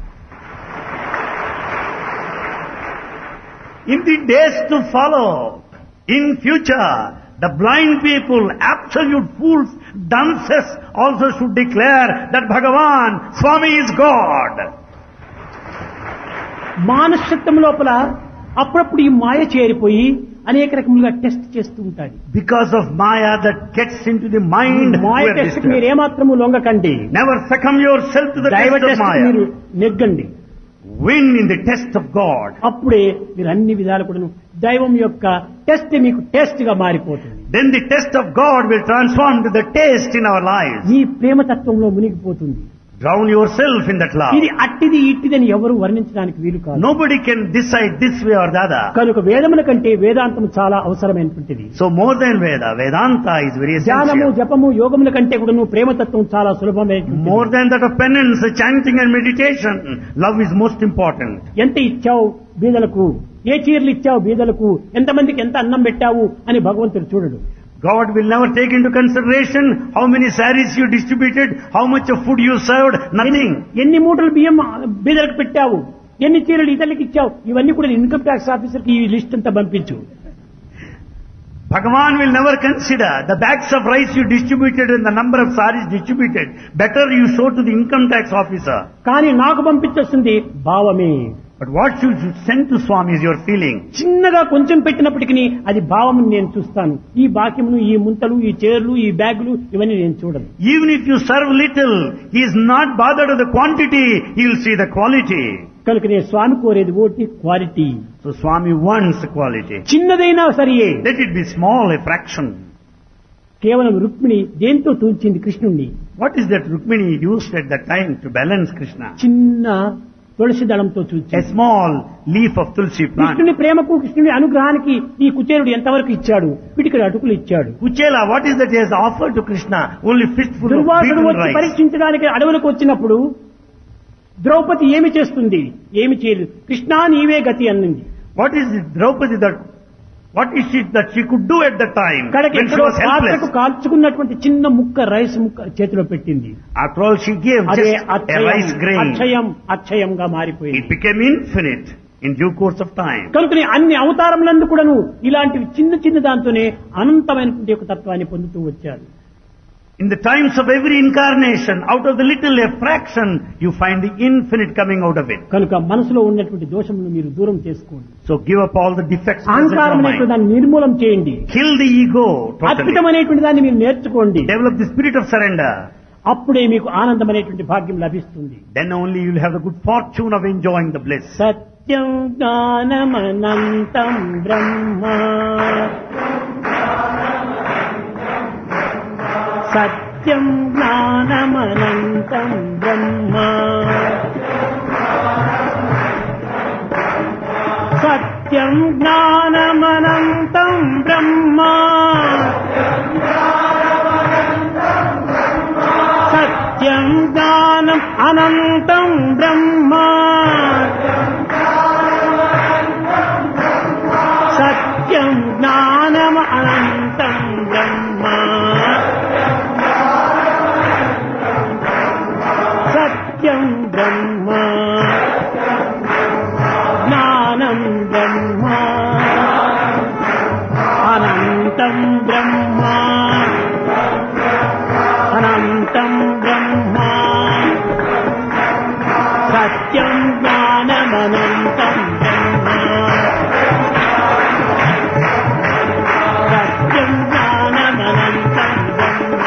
In the days to follow, in future, the blind people, absolute fools, dunces also should declare that Bhagavan, Swami is God. మానసత్వం లోపల అప్పుడప్పుడు ఈ మాయ చేరిపోయి అనేక రకములుగా టెస్ట్ చేస్తూ ఉంటాయి. Because of Maya that gets into the mind, Maya we are test disturbed. మీరు ఏమాత్రము లొంగకండి. Never succumb yourself to the దైవ test of టెస్ట్ Maya. మీరు నెగ్గండి. Win in the test of God. అప్పుడే మీరు అన్ని విధాలు కూడా దైవం యొక్క టెస్ట్ మీకు టెస్ట్ గా మారిపోతుంది. Then the test of God will transform to the taste in our lives. మీ ప్రేమతత్వంలో మునిగిపోతుంది. Drown yourself in that love. ఇది అట్టిది ఇట్టిదని ఎవరు వర్ణించడానికి వీలు కాదు. Nobody can decide this way or the other. కనుక వేదముల కంటే వేదాంతం చాలా అవసరమైనటువంటిది. So more than Veda, Vedanta is very ధ్యానము essential. జపము యోగముల కంటే కూడా ప్రేమతత్వం చాలా సులభమైనటువంటిది. More than that of penance, chanting and meditation, love is most important. ఎంత ఇచ్చావు బీదలకు, ఏ చీరలు ఇచ్చావు బీదలకు, ఎంతమందికి ఎంత అన్నం పెట్టావు అని భగవంతుడు చూడడు. God will never take into consideration how many saris you distributed, how much of food you served, nothing. ఎన్ని మూటలు బియ్యం బీదలకు పెట్టావు, ఎన్ని చీరలు ఇతరులకు ఇచ్చావు, ఇవన్నీ కూడా ఇన్కమ్ ట్యాక్స్ ఆఫీసర్కి ఈ లిస్ట్ అంతా పంపించు. Bhagavan will never consider the bags of rice you distributed and the number of saris distributed. Better you show to the income tax officer. కానీ నాకు పంపించేస్తుంది భావమే. But what you should send to Swami is your feeling. చిన్నగా కొంచెం పెట్టినప్పటికీ అది భావమును నేను చూస్తాను. ఈ బాక్యమును, ఈ ముంతలు, ఈ చైర్లు, ఈ బ్యాగులు ఇవన్నీ నేను చూడను. Even if you serve little, he is not bothered of the quantity, he will see the quality. కనుక నేను స్వామి కోరేది ఓటి quality. So Swami wants quality. చిన్నదైనా సరియే. Let it be small, a fraction. కేవలం రుక్మిణి దేంతో తూల్చింది కృష్ణుణ్ణి? What is that Rukmini used at that time to balance Krishna? చిన్న తులసి దళంతో A చూచింది. small leaf of tulsi plant. కృష్ణుని ప్రేమకు, కృష్ణుని అనుగ్రహానికి ఈ కుచేరుడు ఎంతవరకు ఇచ్చాడు? పిటికడు అటుకులు ఇచ్చాడు. Kuchela, what is that he has offered to Krishna? Only fistful of Durvasudu beaten వచ్చి rice. పరీక్షించడానికి అడవులకు వచ్చినప్పుడు ద్రౌపది ఏమి చేస్తుంది? ఏమి చేయలేదు. కృష్ణా నీవే గతి అన్నింది. What is it, Draupadi, what is it that she could do at that time కడకి when she ఎక్కడో was పాత్రకు helpless? కాల్చుకున్నటువంటి చిన్న ముక్క రైస్ ముక్క చేతిలో పెట్టింది. After all, she gave అదే just a rice grain. అక్షయంగా మారిపోయింది. It became infinite in due course of time. కనుకని అన్ని అవతారములందు కూడాను ఇలాంటివి చిన్న చిన్న దాంతోనే అనంతమైనటువంటి ఒక తత్వాన్ని పొందుతూ వచ్చారు. In the times of every incarnation, out of the little a fraction, you find the infinite coming out of it. కనుక మనసులో ఉన్నటువంటి దోషమును మీరు దూరం చేసుకోండి. So give up all the defects present in your అహంకారమైనటువంటి mind. దాన్ని నిర్మూలం చేయండి. Kill the ego totally. అద్భుతమైనటువంటి దాన్ని మీరు నేర్చుకోండి. Develop the spirit of surrender. అప్పుడే మీకు ఆనందమైనటువంటి భాగ్యం లభిస్తుంది. Then only you will have the good fortune of enjoying the bliss. సత్యం జ్ఞానమనంతం బ్రహ్మ, సత్యం జ్ఞానమనంతం బ్రహ్మ, సత్యం జ్ఞానమనంతం బ్రహ్మ, సత్యం జ్ఞానం అనంతం బ్రహ్మ, సత్యం జ్ఞానం అనంతం బ్రహ్మ, సత్యం బ్రహ్మ, జ్ఞానం బ్రహ్మ, అనంతం బ్రహ్మ, అనంతం బ్రహ్మ, సత్యం జ్ఞానమనంతం బ్రహ్మ, సత్యం జ్ఞానమనంతం బ్రహ్మ,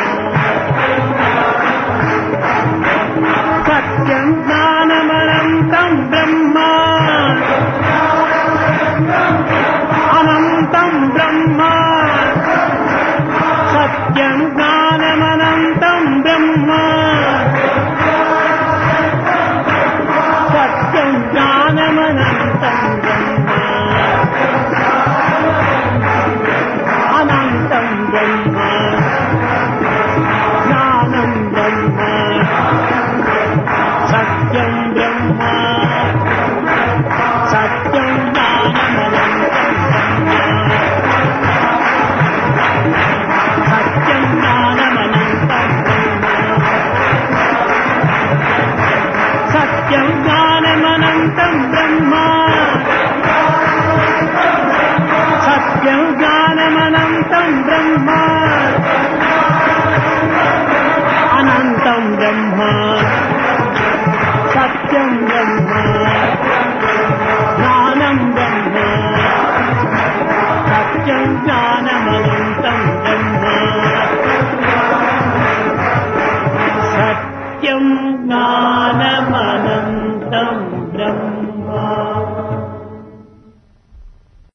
సత్యం జ్ఞానమనంతం బ్రహ్మ, అనంతం బ్రహ్మ, సత్యం జ్ఞానమనంతం బ్రహ్మ, సత్యం జ్ఞానమనంతం బ్రహ్మ, అనంతం బ్రహ్మ, జ్ఞానం బ్రహ్మ, సత్యం బ్రహ్మ, సత్యం జ్ఞానమనంతం బ్రహ్మ, సత్యం జ్ఞానమనంతం బ్రహ్మ, సత్యం జ్ఞానమనంతం బ్రహ్మ, సత్యం జ్ఞానమనంతం బ్రహ్మ, అనంతం బ్రహ్మ, సత్యం బ్రహ్మ, జ్ఞానం బ్రహ్మ, సత్యం జ్ఞానమనంతం బ్రహ్మ, సత్యం జ్ఞానం